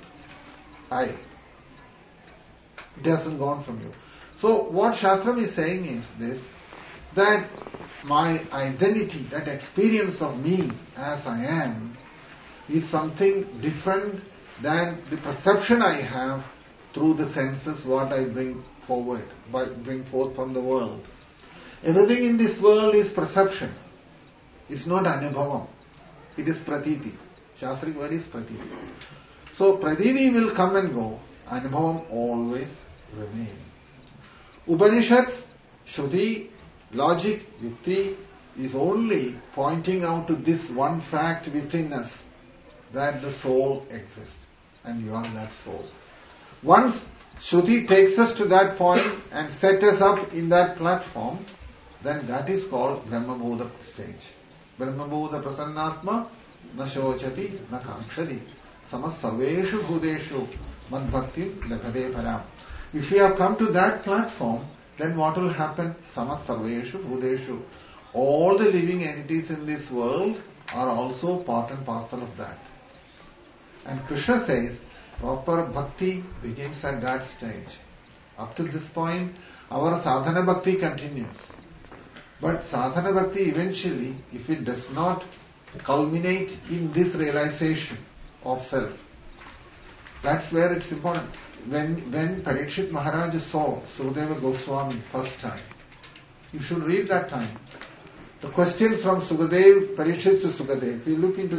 Speaker 2: It hasn't gone from you. So what Shastram is saying is this, that my identity, that experience of me as I am, is something different than the perception I have through the senses, what I bring forward, bring forth from the world. Everything in this world is perception. It's not anubhavam. It is pratiti. Shastric word is pratiti. So pratiti will come and go. Anubhavam always remain. Upanishads, Shruti, logic, Yukti is only pointing out to this one fact within us, that the soul exists and you are that soul. Once Shruti takes us to that point and sets us up in that platform, then that is called Brahmabodha stage. Brahmabodha prasannatma na shochati na kankshati samas sarveshu bhudeshu madbhaktim lakade param. If we have come to that platform, then what will happen? Samas sarveshu bhudeshu. All the living entities in this world are also part and parcel of that. And Krishna says, proper bhakti begins at that stage. Up to this point, our sadhana bhakti continues. But sadhana bhakti eventually, if it does not culminate in this realization of self, that's where it's important. When Parikshit Maharaj saw Sukadeva Goswami first time, you should read that time. The questions from Sukadev, Parikshit to Sukadev. If you look into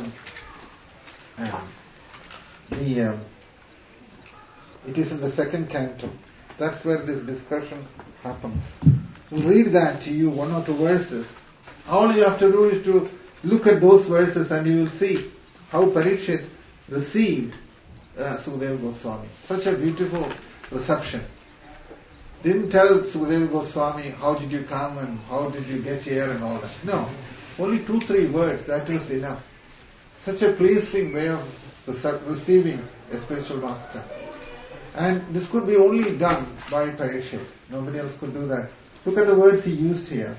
Speaker 2: it is in the second canto. That's where this discussion happens. We'll read that to you, 1 or 2 verses. All you have to do is to look at those verses and you will see how Parikshit received Sukadeva Goswami. Such a beautiful reception. Didn't tell Sukadeva Goswami, how did you come and how did you get here and all that. No. Only 2-3 words, that was enough. Such a pleasing way of receiving a spiritual master. And this could be only done by Parikshit. Nobody else could do that. Look at the words he used here.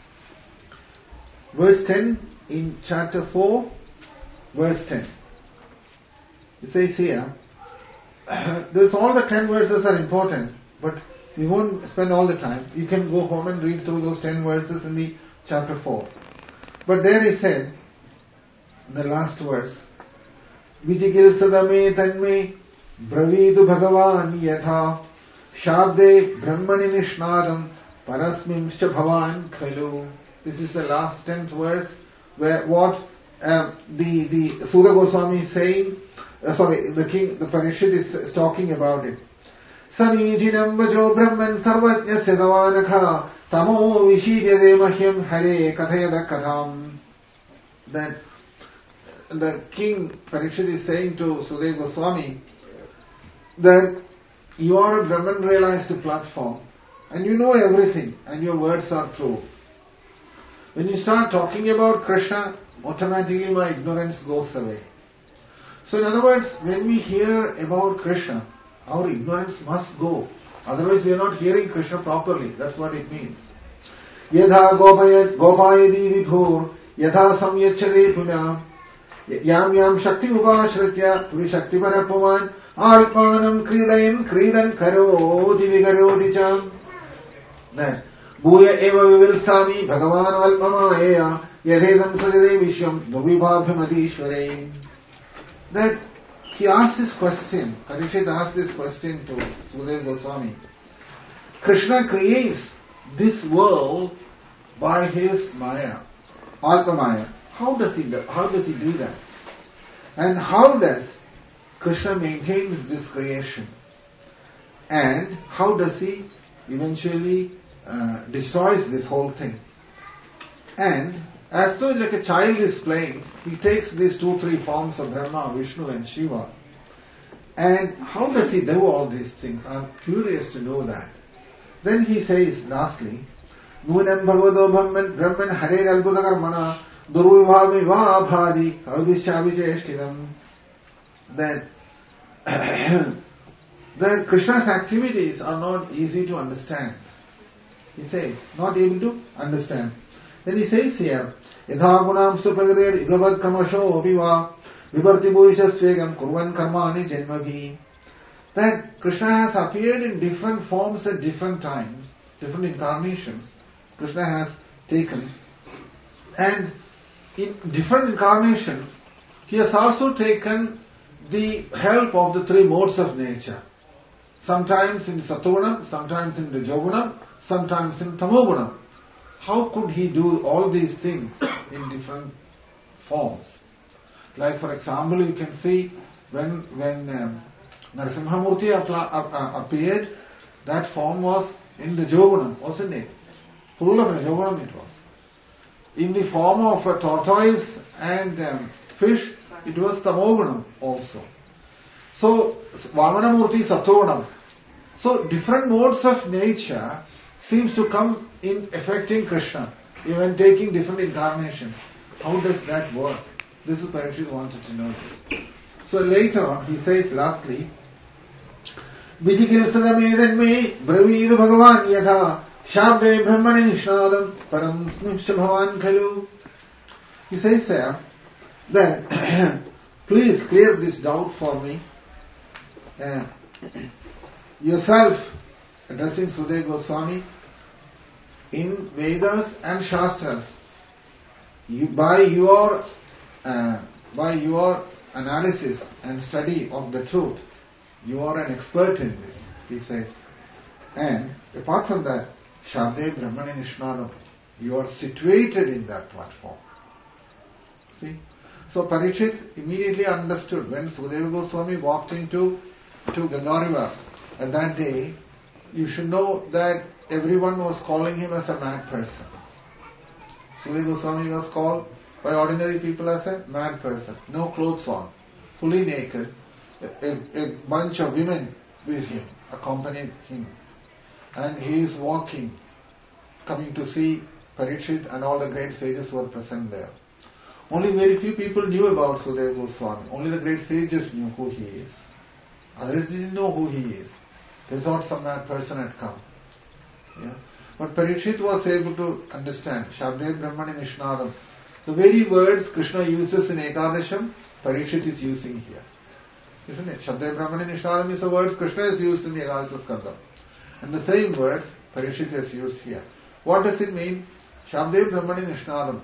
Speaker 2: Verse 10 in chapter 4, verse 10. It says here, all the 10 verses are important, but we won't spend all the time. You can go home and read through those 10 verses in the chapter 4. But there he said, in the last verse, Vijigilsadame tanme bravidu bhagavan yatha shabde brahmani nishnadam parasmimscha bhavan khalu. This is the last 10th verse where what the Suda Goswami is saying, the Parishit is talking about it. Samijinam vajo brahman sarvajna sedavanakha tamo vishidyade mahyam hare kathayada katham. That the king Parishit is saying to Sukadeva Goswami that you are a Brahman realized platform and you know everything and your words are true. When you start talking about Krishna, automatically my ignorance goes away. So in other words, when we hear about Krishna, our ignorance must go. Otherwise we are not hearing Krishna properly. That's what it means. Yadha gopayadi vibhur yadha samyachade puna yam shakti upashritya puri shakti parapavan alpanam kridan karodi vigarodi cham. Then Bhuya eva vivilsami bhagavan alpamaya yadedam sajade vishyam nuvibhabhyamadishvare. That he asked this question, Parikshit asked this question to Sukadeva Goswami. Krishna creates this world by his Maya, Alpamaya. How does he do that? And how does Krishna maintains this creation? And how does he eventually destroys this whole thing? And as though like a child is playing, he takes these 2-3 forms of Brahma, Vishnu and Shiva. And how does he do all these things? I'm curious to know that. Then he says lastly, Nunam Bhagavado Brahman Hare Albudhakarmana Durvivami Vabhadi Avishabhijeshtinam. That Krishna's activities are not easy to understand. He says, not able to understand. Then he says here, Yadhagunam Supagadir Igavad Kamasho Obiva Vivarti Bhuishasvegam Kurvan Karmani Janmavi. That Krishna has appeared in different forms at different times, different incarnations Krishna has taken. And in different incarnations, he has also taken the help of the 3 modes of nature. Sometimes in Sattvanam, sometimes in Rajogunam, sometimes in Tamogunam. How could he do all these things in different forms? Like for example, you can see when Narasimhamurti appeared, that form was in Rajogunam, wasn't it? Full of Rajogunam it was. In the form of a tortoise and fish, it was Tamogunam also. So, Vamanamurti is Sattvanam. So, different modes of nature seems to come in affecting Krishna, even taking different incarnations. How does that work? This is Parikshit wanted to know this. So later on, he says lastly, Vijikilsadamedhanme braveedu bhagavan yatha shabde brahmani nishnadam param smipsha bhavan khalu. He says there that please clear this doubt for me. Yourself, addressing Sudeva Goswami, in Vedas and Shastras, by your analysis and study of the truth, you are an expert in this, he says. And apart from that, Shabde Brahmani Nishnadam, you are situated in that platform. See? So Parikshit immediately understood when Sudeva Goswami walked into Ganga River at that day, you should know that everyone was calling him as a mad person. Sudeva Goswami was called by ordinary people as a mad person. No clothes on, fully naked, a bunch of women with him, accompanied him. And he is walking, coming to see Parikshit and all the great sages who were present there. Only very few people knew about Sudeva Goswami. Only the great sages knew who he is. Others didn't know who he is. They thought some mad person had come. Yeah. But Parikshit was able to understand. Shabde Brahmani Nishnadam. The very words Krishna uses in Ekadasham, Parikshit is using here. Isn't it? Shabde Brahmani Nishnadam is the words Krishna has used in the Ekadasha Skandam. And the same words Parikshit has used here. What does it mean? Shabde Brahmani Nishnadam.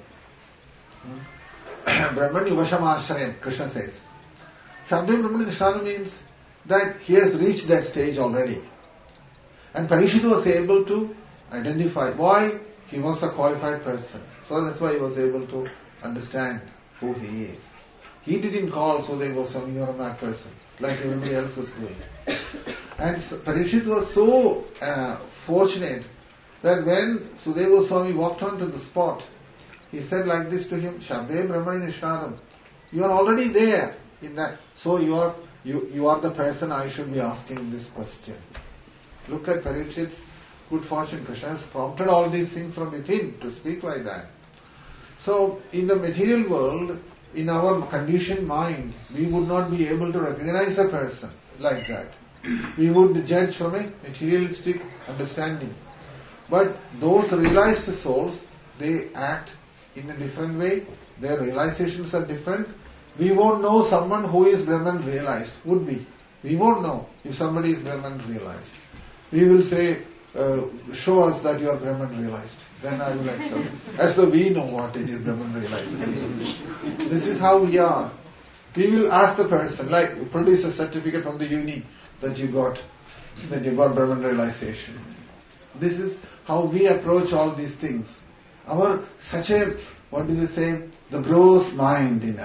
Speaker 2: Brahman Yuvasham Ashrayam, Krishna says. Shabde Brahmani Nishnadam means that he has reached that stage already. And Parikshit was able to identify why he was a qualified person. So that's why he was able to understand who he is. He didn't call Sudeva Goswami, you're a mad person, like everybody else was doing. And Parikshit was so fortunate that when Sudeva Goswami walked onto the spot, he said like this to him, Shabde Brahmani Nishnadam, you are already there in that. So you are the person I should be asking this question. Look at Parikshit's good fortune. Krishna has prompted all these things from within to speak like that. So, in the material world, in our conditioned mind, we would not be able to recognize a person like that. We would judge from a materialistic understanding. But those realized souls, they act in a different way. Their realizations are different. We won't know someone who is Brahman realized, would we? We won't know if somebody is Brahman realized. We will say, show us that you are Brahman realized. Then I will accept. As though we know what it is Brahman realized. This is how we are. We will ask the person, like produce a certificate from the uni that you got Brahman realization. This is how we approach all these things. The gross mind in us.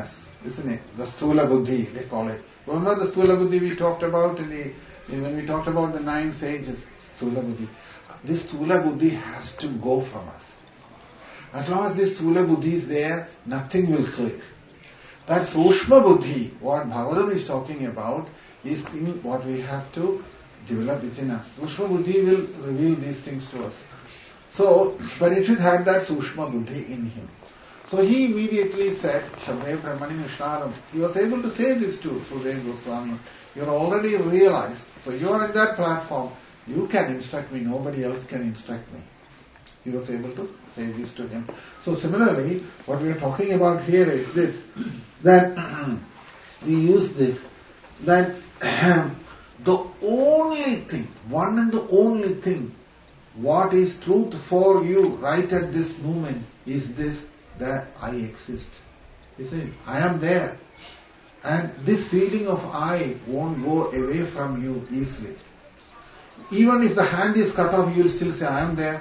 Speaker 1: isn't it? The Sthula Buddhi, they call it. Remember the Sthula Buddhi we talked about when we talked about the 9 sages, Sthula Buddhi. This Sthula Buddhi has to go from us. As long as this Sthula Buddhi is there, nothing will click. That Sushma Buddhi, what Bhagavatam is talking about, is what we have to develop within us. Sushma Buddhi will reveal these things to us. So, Parikshit had that Sushma Buddhi in him. So he immediately said, Shabde Brahmani Nishnaram. He was able to say this to Sudhir Goswami. You're already realized. So you're in that platform. You can instruct me. Nobody else can instruct me. He was able to say this to him. So similarly, what we are talking about here is this, that we use this, that the only thing, one and the only thing, what is truth for you right at this moment is this, that I exist. You see, I am there. And this feeling of I won't go away from you easily. Even if the hand is cut off, you will still say, I am there.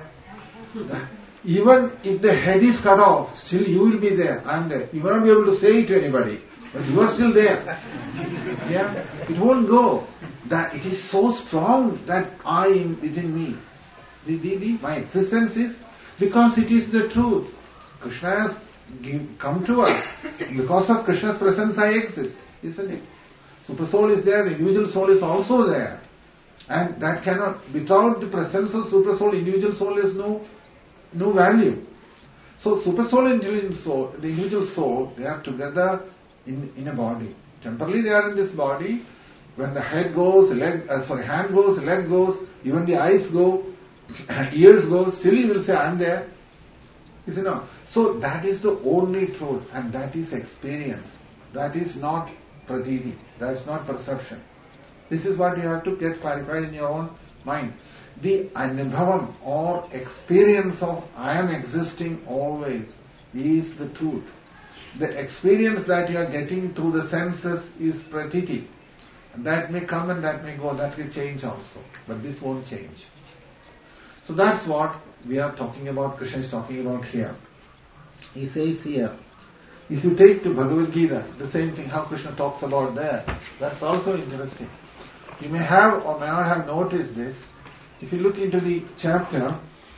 Speaker 1: Even if the head is cut off, still you will be there. I am there. You will not be able to say it to anybody, but you are still there. Yeah? It won't go. That it is so strong that I am within me. My existence is because it is the truth. Krishna has come to us. Because of Krishna's presence I exist, isn't it? Super soul is there, the individual soul is also there. And that cannot, without the presence of super soul, individual soul has no value. So super soul and the individual soul, they are together in a body. Temporarily they are in this body. When the head goes, hand goes, leg goes, even the eyes go, ears go, still you will say, I am there. You see, no? So that is the only truth, and that is experience. That is not pratiti. That is not perception. This is what you have to get clarified in your own mind. The anubhavam or experience of I am existing always is the truth. The experience that you are getting through the senses is pratiti. That may come and that may go, that will change also. But this won't change. So that's what we are talking about, Krishna is talking about here. He says here, if you take to Bhagavad Gita, the same thing how Krishna talks about there, that's also interesting. You may have or may not have noticed this. If you look into the chapter,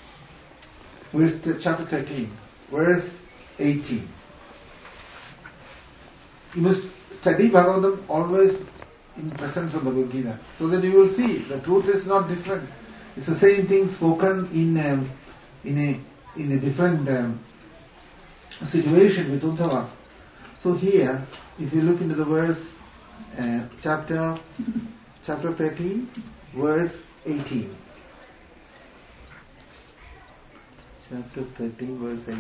Speaker 1: chapter 13, verse 18. You must study Bhagavatam always in presence of Bhagavad Gita, so that you will see the truth is not different. It's the same thing spoken in a different situation with Uddhava. So here, if you look into the verse, chapter 13, verse 18. Chapter 13, verse 18.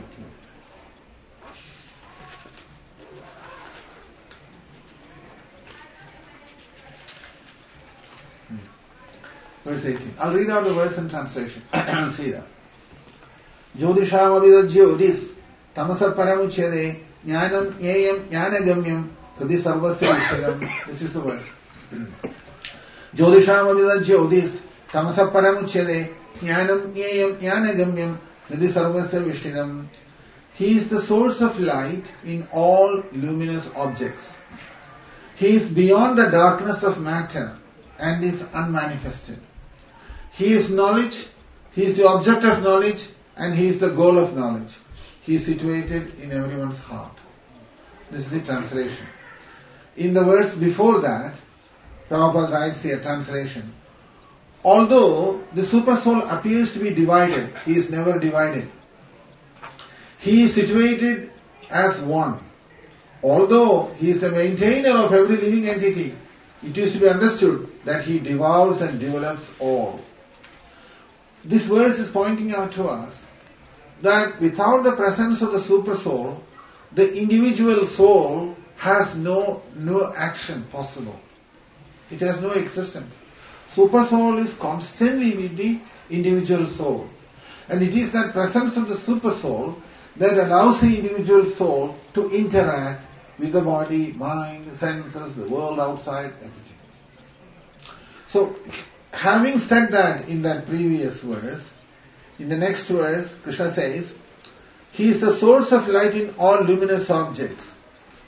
Speaker 1: Verse 18. I'll read out the verse in translation. See that. Jyodisham avidajyodis tamasa paramuchyade jnanam yayam jnanagamyam kriti sarvasya vishadam. This is the verse. Jyodisham avidajyodis tamasa paramuchyade jnanam yayam jnanagamyam kriti sarvasya vishadam. He is the source of light in all luminous objects. He is beyond the darkness of matter and is unmanifested. He is knowledge, He is the object of knowledge, and He is the goal of knowledge. He is situated in everyone's heart. This is the translation. In the verse before that, Prabhupada writes here, translation. Although the super soul appears to be divided, he is never divided. He is situated as one. Although he is the maintainer of every living entity, it is to be understood that he devours and develops all. This verse is pointing out to us that without the presence of the super soul, the individual soul has no action possible. It has no existence. Super soul is constantly with the individual soul. And it is that presence of the super soul that allows the individual soul to interact with the body, mind, senses, the world outside, everything. So, having said that in that previous verse, in the next verse, Krishna says, He is the source of light in all luminous objects.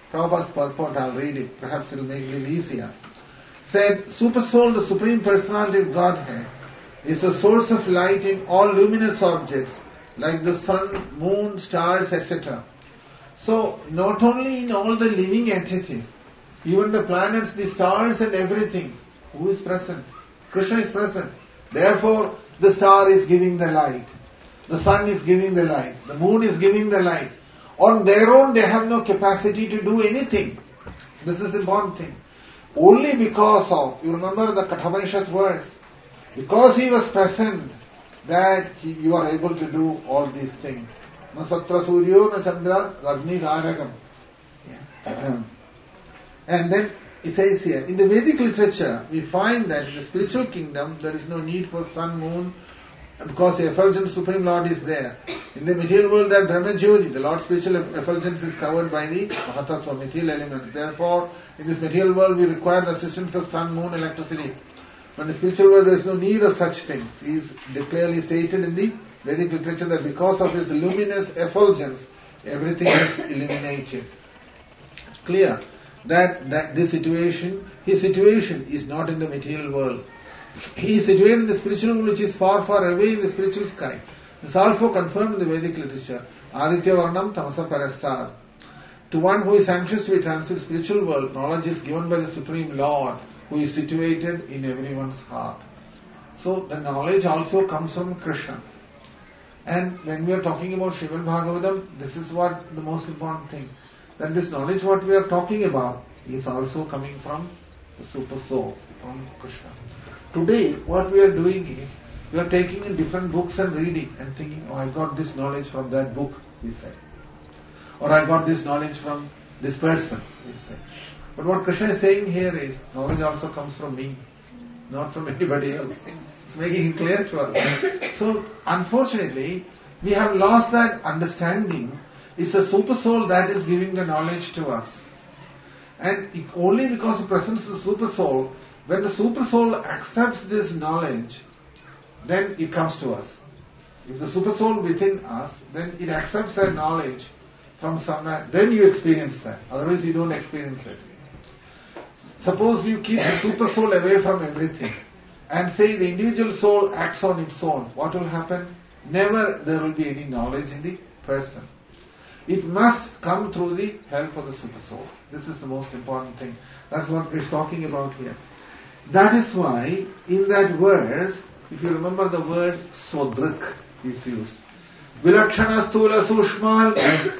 Speaker 2: Prabhupada's purport, I'll read it, perhaps it'll make it a little easier. Said, Super Soul, the Supreme Personality of Godhead, is the source of light in all luminous objects, like the sun, moon, stars, etc. So, not only in all the living entities, even the planets, the stars and everything, who is present? Krishna is present. Therefore, the star is giving the light. The sun is giving the light. The moon is giving the light. On their own, they have no capacity to do anything. This is the important thing. Only because of, you remember the Kathapanishat verse, because he was present, that you are able to do all these things. Na satra suryo, na chandra, agni dharagam. And then it says here, in the Vedic literature, we find that in the spiritual kingdom, there is no need for sun, moon, because the effulgent Supreme Lord is there. In the material world, that Brahmajyoti, the Lord's spiritual effulgence is covered by the Mahatattva, material elements. Therefore, in this material world, we require the assistance of sun, moon, electricity. But in the spiritual world, there is no need of such things. He is clearly stated in the Vedic literature that because of his luminous effulgence, everything is illuminated. It's clear that his situation is not in the material world. He is situated in the spiritual world, which is far, far away in the spiritual sky. This is also confirmed in the Vedic literature. Aditya Varnam Tamasa Parastad. To one who is anxious to be transferred to the spiritual world, knowledge is given by the Supreme Lord, who is situated in everyone's heart. So the knowledge also comes from Krishna. And when we are talking about Srimad Bhagavatam, this is what the most important thing. That this knowledge what we are talking about is also coming from the Super Soul, from Krishna. Today, what we are doing is, we are taking in different books and reading and thinking, oh, I got this knowledge from that book, we say. Or I got this knowledge from this person, we say. But what Krishna is saying here is, knowledge also comes from me, not from anybody else. It's making it clear to us. So, unfortunately, we have lost that understanding. It's the Super Soul that is giving the knowledge to us. And only because of the presence of the Super Soul, when the Super Soul accepts this knowledge, then it comes to us. If the Super Soul within us, then it accepts that knowledge from somewhere, then you experience that. Otherwise you don't experience it. Suppose you keep the Super Soul away from everything and say the individual soul acts on its own. What will happen? Never there will be any knowledge in the person. It must come through the help of the Super Soul. This is the most important thing. That's what he's talking about here. That is why, in that verse, if you remember the word Sodrik is used. Vilakshana Stula Sushmal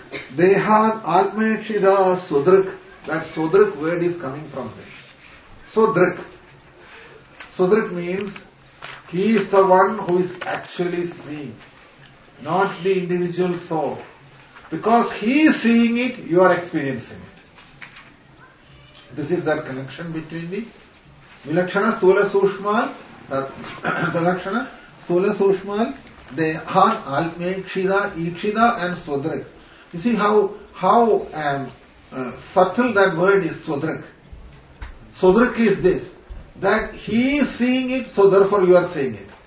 Speaker 2: Dehad Atmekshida Sodrik. That Sodrik word is coming from this. Sodrik. Sodrik means he is the one who is actually seeing, not the individual soul. Because he is seeing it, you are experiencing it. This is that connection between the Vilakshana Stula Sushmal, Vilakshana Stula Sushmal, Dehad Atmekshida, Ikshida and Sodrik. You see how subtle that word is, Sodrik. Sodrik is this, that he is seeing it, so therefore you are seeing it.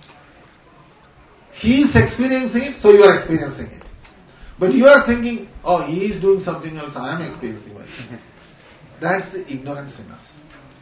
Speaker 2: He is experiencing it, so you are experiencing it. But you are thinking, oh, he is doing something else, I am experiencing it. That's the ignorance in us.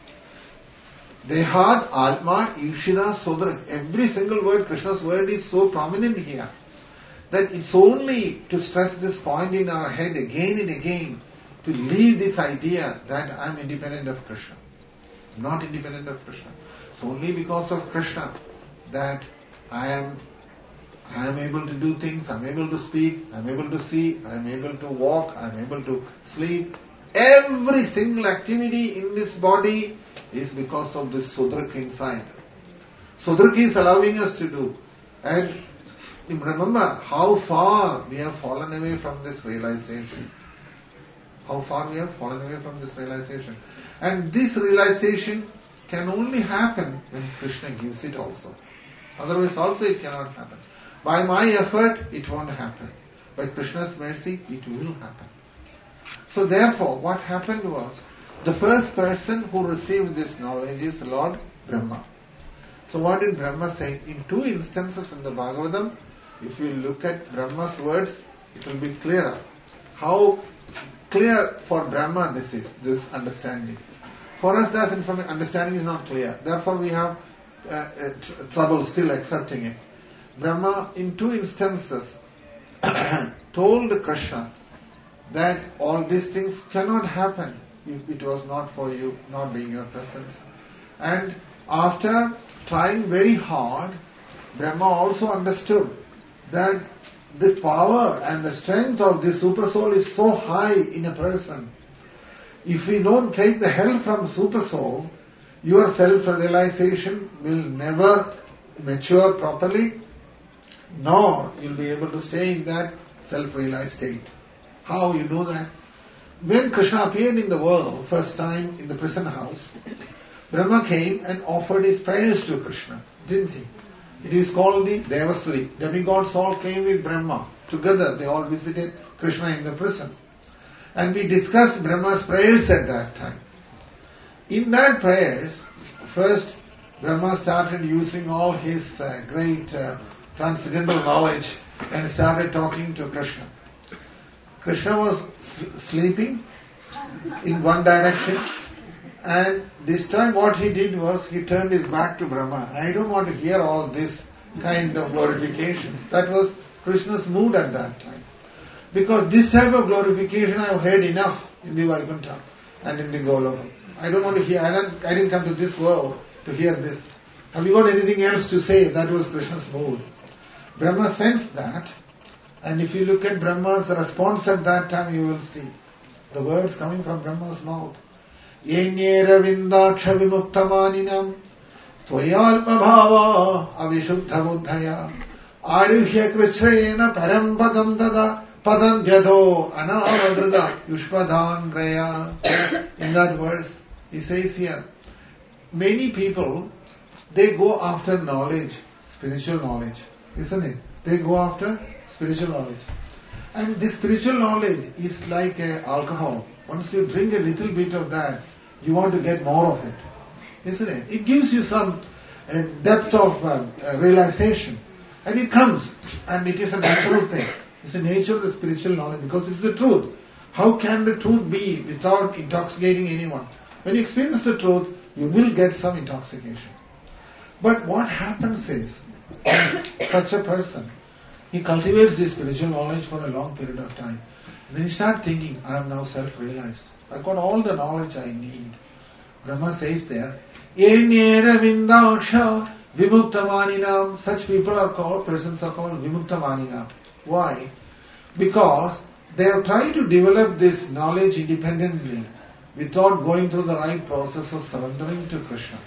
Speaker 2: Dehad, Atma, Ikshida, Sodrik. Every single word, Krishna's word is so prominent here, that it's only to stress this point in our head again and again, to leave this idea that I am independent of Krishna. I'm not independent of Krishna. It's only because of Krishna that I am able to do things, I'm able to speak, I'm able to see, I'm able to walk, I'm able to sleep. Every single activity in this body is because of this Sodrik inside. Sodrik is allowing us to do. And remember how far we have fallen away from this realization. How far we have fallen away from this realization. And this realization can only happen when Krishna gives it also. Otherwise also it cannot happen. By my effort, it won't happen. By Krishna's mercy, it will happen. So therefore, what happened was, the first person who received this knowledge is Lord Brahma. So what did Brahma say? In two instances in the Bhagavatam, if you look at Brahma's words, it will be clearer. How
Speaker 1: clear for Brahma this understanding. For us, that understanding is not clear. Therefore, we have trouble still accepting it. Brahma, in 2 instances, told Krishna that all these things cannot happen if it was not for you not being your presence. And after trying very hard, Brahma also understood that the power and the strength of the super soul is so high in a person. If we don't take the help from super soul, your self-realization will never mature properly, nor you'll be able to stay in that self-realized state. How you do that? When Krishna appeared in the world, first time in the prison house, Brahma came and offered his prayers to Krishna, didn't he? It is called the Devastuti. Demigods all came with Brahma. Together they all visited Krishna in the prison. And we discussed Brahma's prayers at that time. In that prayers, first Brahma started using all his great transcendental knowledge and started talking to Krishna. Krishna was sleeping in one direction, and this time what he did was he turned his back to Brahma. I don't want to hear all this kind of glorifications. That was Krishna's mood at that time. Because this type of glorification I have heard enough in the Vaikuntha and in the Goloka. I don't want to hear, I didn't come to this world to hear this. Have you got anything else to say? That was Krishna's mood. Brahma sensed that, and if you look at Brahma's response at that time, you will see the words coming from Brahma's mouth. Yenyera vindaksha vimuktamanina tvayalpa bhava avishuddha buddhaya aruhya krishrena param padam dada padam yadho anavadrida yushpadhangraya. In that verse, he says here, many people, they go after knowledge, spiritual knowledge, isn't it? They go after spiritual knowledge. And this spiritual knowledge is like alcohol. Once you drink a little bit of that, you want to get more of it, isn't it? It gives you some depth of realization. And it comes, and it is a natural thing. It's the nature of the spiritual knowledge because it's the truth. How can the truth be without intoxicating anyone? When you experience the truth, you will get some intoxication. But what happens is, such a person, he cultivates this spiritual knowledge for a long period of time. Then he starts thinking, I am now self-realized. I've got all the knowledge I need. Brahma says there, Yenyera vindaksha vimuktamanina. Such people are called, persons are called vimuktamanina. Why? Because they have tried to develop this knowledge independently without going through the right process of surrendering to Krishna.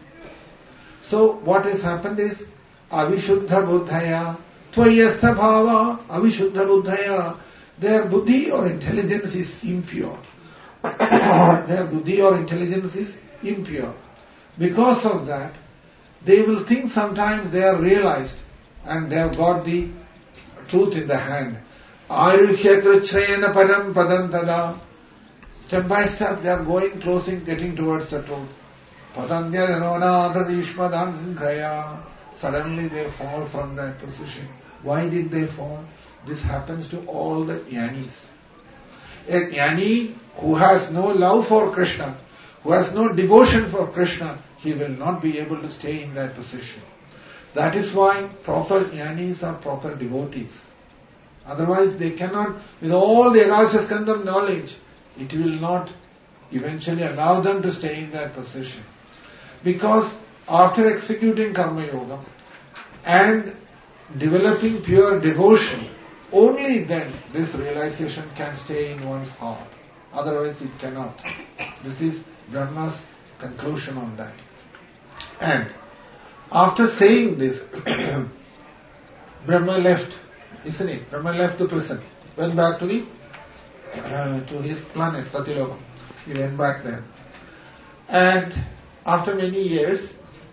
Speaker 1: So what has happened is, avishuddha buddhaya, tvayastha bhava, avishuddha buddhaya. Their buddhi or intelligence is impure. Their buddhi or intelligence is impure. Because of that, they will think sometimes they are realized and they have got the truth in the hand. Aruhya krichrena param padam tada. Step by step they are going, closing, getting towards the truth. Padandya janonada ishmadangraya. Suddenly they fall from that position. Why did they fall? This happens to all the jnanis. A jnani who has no love for Krishna, who has no devotion for Krishna, he will not be able to stay in that position. That is why proper jnanis are proper devotees. Otherwise they cannot, with all the Akasha Skandam knowledge, it will not eventually allow them to stay in that position. Because after executing Karma Yoga and developing pure devotion, only then this realization can stay in one's heart. Otherwise it cannot. This is Brahma's conclusion on that. And after saying this, Brahma left, isn't it? Brahma left the prison, went back to his planet, Satyaloka. He went back there. And after many years,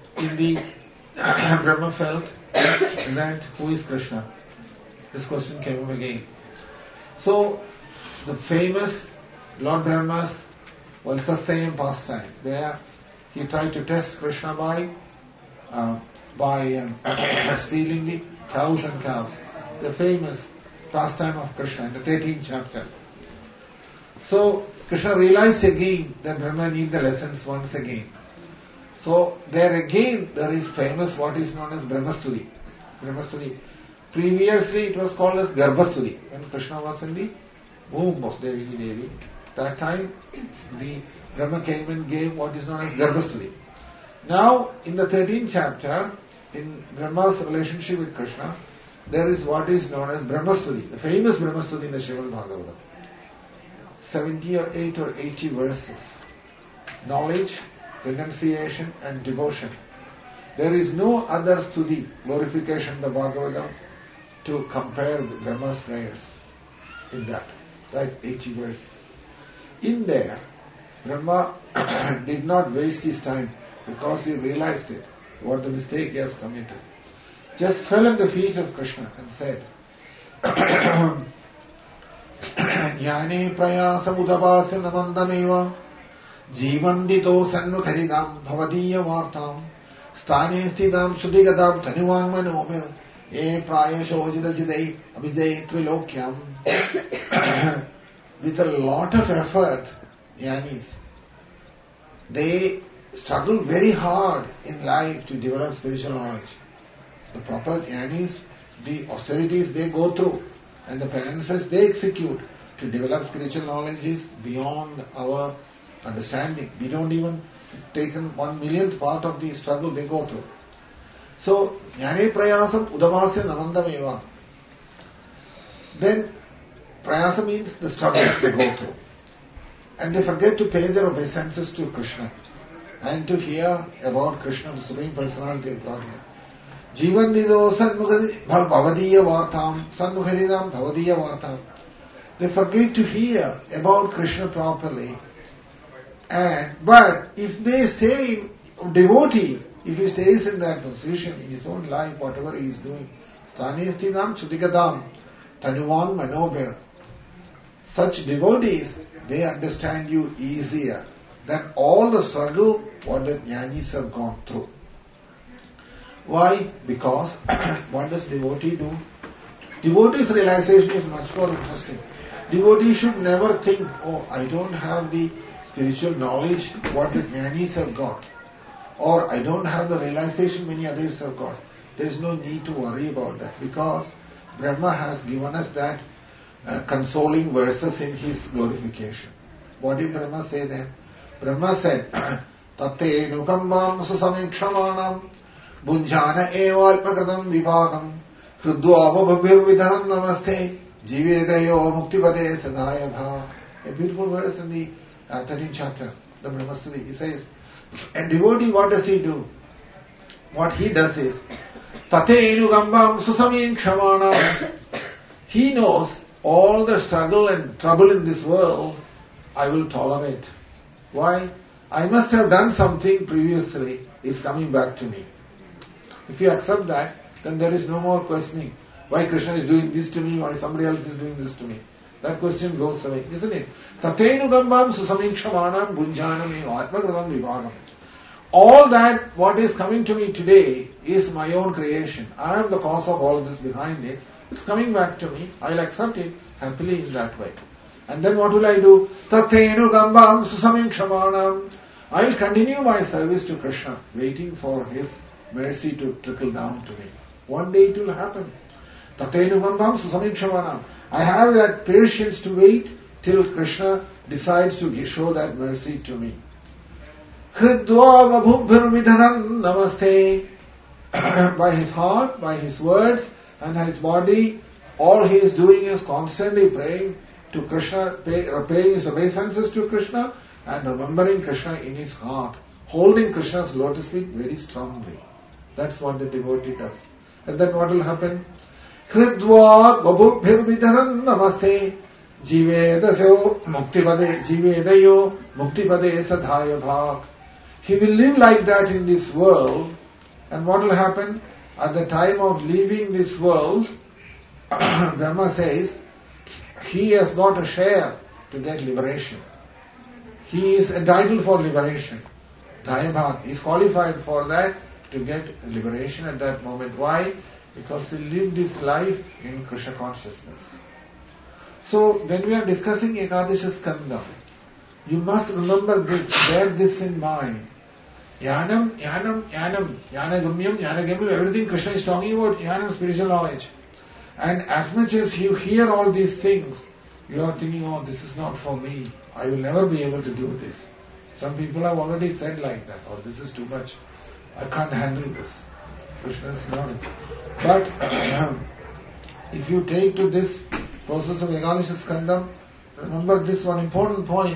Speaker 1: Brahma felt that who is Krishna? This question came up again. So, the famous Lord Brahma's Valsastayam pastime, where he tried to test Krishna by stealing the cows and calves. The famous pastime of Krishna in the 13th chapter. So Krishna realized again that Brahma needs the lessons once again. So there again there is famous what is known as Brahmastuti. Brahmastuti. Previously it was called as Garbhastuti. When Krishna was in the womb of Devi, that time the Brahma came and gave what is known as Garbhastuti. Now in the 13th chapter, in Brahma's relationship with Krishna, there is what is known as Brahmastuti, the famous Brahmastuti in the Srimad Bhagavatam. 70 or 8 or 80 verses. Knowledge, renunciation and devotion. There is no other stuti, glorification in the Bhagavatam to compare with Brahma's prayers in that 80 verses. In there, Brahma did not waste his time because he realized it, what the mistake he has committed. Just fell at the feet of Krishna and said, Jnane prayasam udapasya namandameva jivandito sanmukharidam bhavadiya vartam sthane sthidam shuddhigatam tanuvan manomir e prayashojidajidai abhijay trilokyam. With a lot of effort, Jnanis, they struggle very hard in life to develop spiritual knowledge. The proper Jnanis, the austerities they go through and the penances they execute to develop spiritual knowledge is beyond our understanding. We don't even take 1/1,000,000th part of the struggle they go through. So, Jnane prayasam udavasya namandameva. Then, prayasa means the struggle they go through. And they forget to pay their obeisances to Krishna and to hear about Krishna, the Supreme Personality of Godhead. Jivandido bhavadiya vartam, sanmukharidam bhavadiya vartam. They forget to hear about Krishna properly. But if they stay devotee, if he stays in that position in his own life, whatever he is doing, sthanestidam chudigadam, tanuvan manobhir. Such devotees, they understand you easier than all the struggle what the jnanis have gone through. Why? Because what does devotee do? Devotee's realization is much more interesting. Devotee should never think, oh, I don't have the spiritual knowledge what the jnanis have got, or I don't have the realization many others have got. There is no need to worry about that because Brahma has given us that consoling verses in his glorification. What did Brahma say then? Brahma said, Tate nukambam susamikshamanam bunjana evalpakadam vibhagam krudvabhabhir vidhanam namaste jivedayo muktipade sadayabha. A beautiful verse in the 13th chapter, the Brahmastuti. He says, a devotee, what does he do? What he does is, Tate nukambam susamikshamanam. He knows all the struggle and trouble in this world, I will tolerate. Why? I must have done something previously, it's coming back to me. If you accept that, then there is no more questioning. Why Krishna is doing this to me, why somebody else is doing this to me. That question goes away, isn't it? Tatenu gambam susamikshamanam bunjanam atmakradam vibhagam. All that what is coming to me today is my own creation. I am the cause of all this behind it. It's coming back to me. I'll accept it happily in that way. And then what will I do? Tathenu gambam susamikshamanam. I'll continue my service to Krishna, waiting for his mercy to trickle down to me. One day it will happen. Tathenu gambam susamikshamanam. I have that patience to wait till Krishna decides to show that mercy to me. Kridva vabhubhir vidhanam namaste. By his heart, by his words, and his body, all he is doing is constantly praying to Krishna, paying his obeisances to Krishna, and remembering Krishna in his heart, holding Krishna's lotus feet very strongly. That's what the devotee does. And then what will happen? Kridva babubhir vidhanam namaste jivedayo muktipade sadhaya bhak. He will live like that in this world, and what will happen? At the time of leaving this world, Brahma says, he has got a share to get liberation. He is entitled for liberation. Dayabhat is qualified for that to get liberation at that moment. Why? Because he lived his life in Krishna consciousness. So when we are discussing Ekadasha Skandha, you must remember this, bear this in mind. Jnanam, Jnanagamyam, everything Krishna is talking about, Jnanam, spiritual knowledge. And as much as you hear all these things, you are thinking, oh, this is not for me. I will never be able to do this. Some people have already said like that, oh, this is too much. I can't handle this. Krishna is not. But if you take to this process of Ekadasha Skandam, remember this one important point,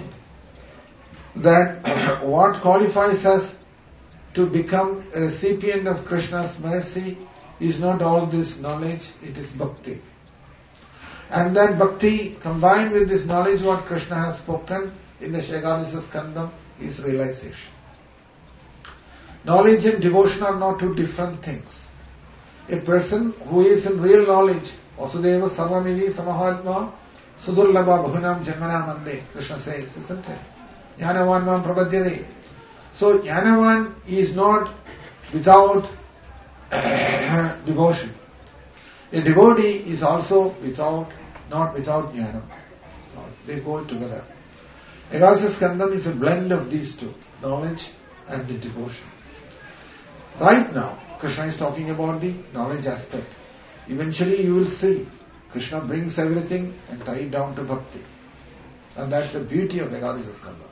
Speaker 1: that what qualifies us to become a recipient of Krishna's mercy is not all this knowledge, it is bhakti. And that bhakti combined with this knowledge what Krishna has spoken in the Ekadasha Skandam is realization. Knowledge and devotion are not two different things. A person who is in real knowledge, Vasudeva Sarvamidhi Samahatma Sudurlabha Bhunam Janmanam Ande, Krishna says, isn't it? Jnanavan Mam Prabhadyade. So Jnanavan is not without devotion. A devotee is also not without jnana. They go together. Ekadasha Skandam is a blend of these two, knowledge and the devotion. Right now, Krishna is talking about the knowledge aspect. Eventually you will see Krishna brings everything and tie it down to bhakti. And that's the beauty of Ekadasha Skandam.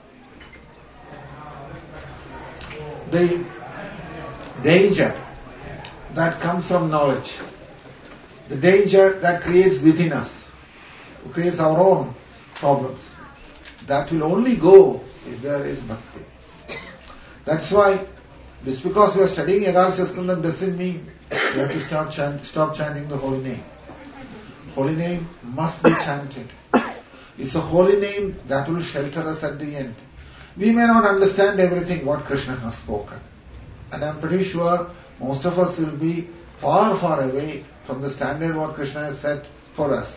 Speaker 1: The danger that comes from knowledge, the danger that creates within us, creates our own problems, that will only go if there is bhakti. That's why, just because we are studying Ekadasha Skandam doesn't mean we have to stop chanting the holy name. Holy name must be chanted. It's a holy name that will shelter us at the end. We may not understand everything what Krishna has spoken. And I'm pretty sure most of us will be far, far away from the standard what Krishna has set for us.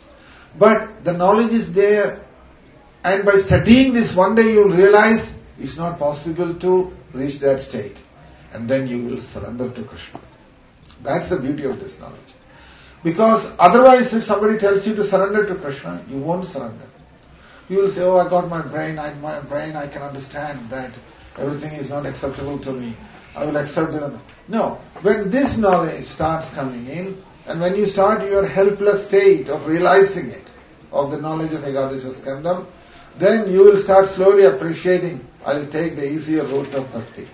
Speaker 1: But the knowledge is there. And by studying this, one day you will realize it's not possible to reach that state. And then you will surrender to Krishna. That's the beauty of this knowledge. Because otherwise, if somebody tells you to surrender to Krishna, you won't surrender. You will say, oh, I got my brain, I can understand that everything is not acceptable to me. I will accept it. No. When this knowledge starts coming in, and when you start your helpless state of realizing it, of the knowledge of Ekadasha Skandam, then you will start slowly appreciating, I will take the easier route of bhakti.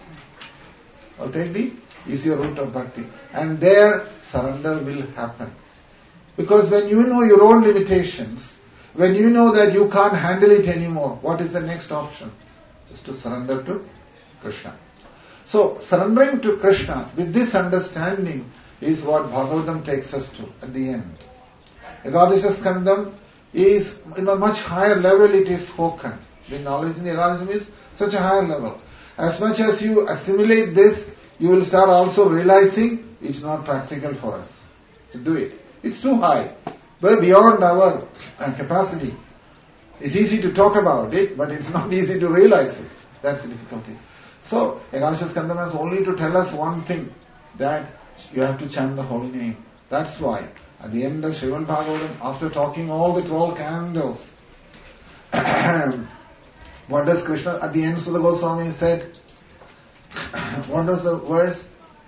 Speaker 1: I'll take the easier route of bhakti. And there, surrender will happen. Because when you know your own limitations, when you know that you can't handle it anymore, what is the next option? Just to surrender to Krishna. So, surrendering to Krishna with this understanding is what Bhagavatam takes us to at the end. Ekadasha Skandam is in a much higher level it is spoken. The knowledge in the Ekadasham is such a higher level. As much as you assimilate this, you will start also realizing it's not practical for us to do it. It's too high. We're beyond our capacity. It's easy to talk about it, but it's not easy to realize it. That's the difficulty. So, Ekadasha Skandam has only to tell us one thing, that you have to chant the holy name. That's why, at the end of Srimad Bhagavatam, after talking all the 12 cantos, what does Krishna, at the end Sudha Goswami said, what was the verse?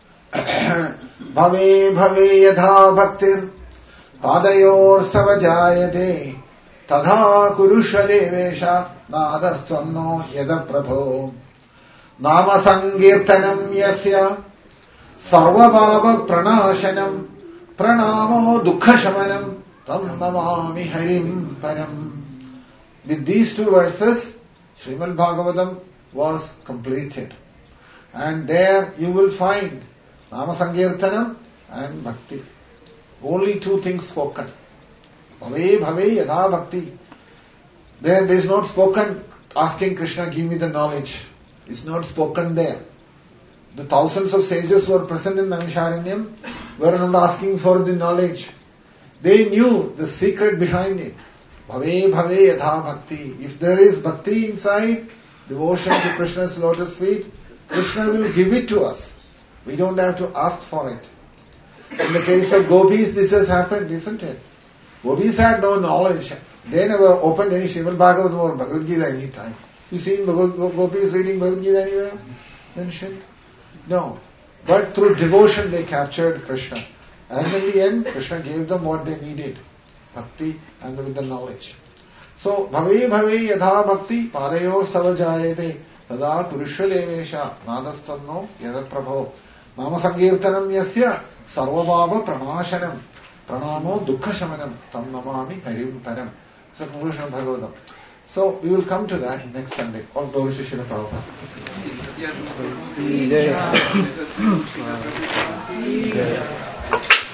Speaker 1: Bhave bhave yadha bhaktir padayor stava jayate tadha kurusha devesha nadastvanno yada prabho nama sankirtanam yasya sarvabhava pranashanam pranamo dukkha shamanam tam namami harim param. With these two verses, Srimad Bhagavatam was completed. And there you will find Nama Sankirtanam and Bhakti. Only two things spoken. Bhave bhave yadha bhakti. There is not spoken asking Krishna, give me the knowledge. It's not spoken there. The thousands of sages who were present in Naimisharanyam were not asking for the knowledge. They knew the secret behind it. Bhave bhave yadha bhakti. If there is bhakti inside, devotion to Krishna's lotus feet, Krishna will give it to us. We don't have to ask for it. In the case of gopis, this has happened, isn't it? Gopis had no knowledge They never opened any Srimad Bhagavatam or Bhagavad Gita any time. You seen gopis reading Bhagavad Gita anywhere mentioned? No. But through devotion they captured Krishna. And in the end, Krishna gave them what they needed. Bhakti and with the knowledge. So, bhave yadha bhakti padayor savajayate tada purushadevesha nadastanno yadaprabho nama sankirtanam yasya sarvabhava pranashanam pranamo dukkashamanam tam namami parim param. It's a conclusion of Bhagavatam. So, we will come to that next Sunday. All glory to Srila Prabhupada.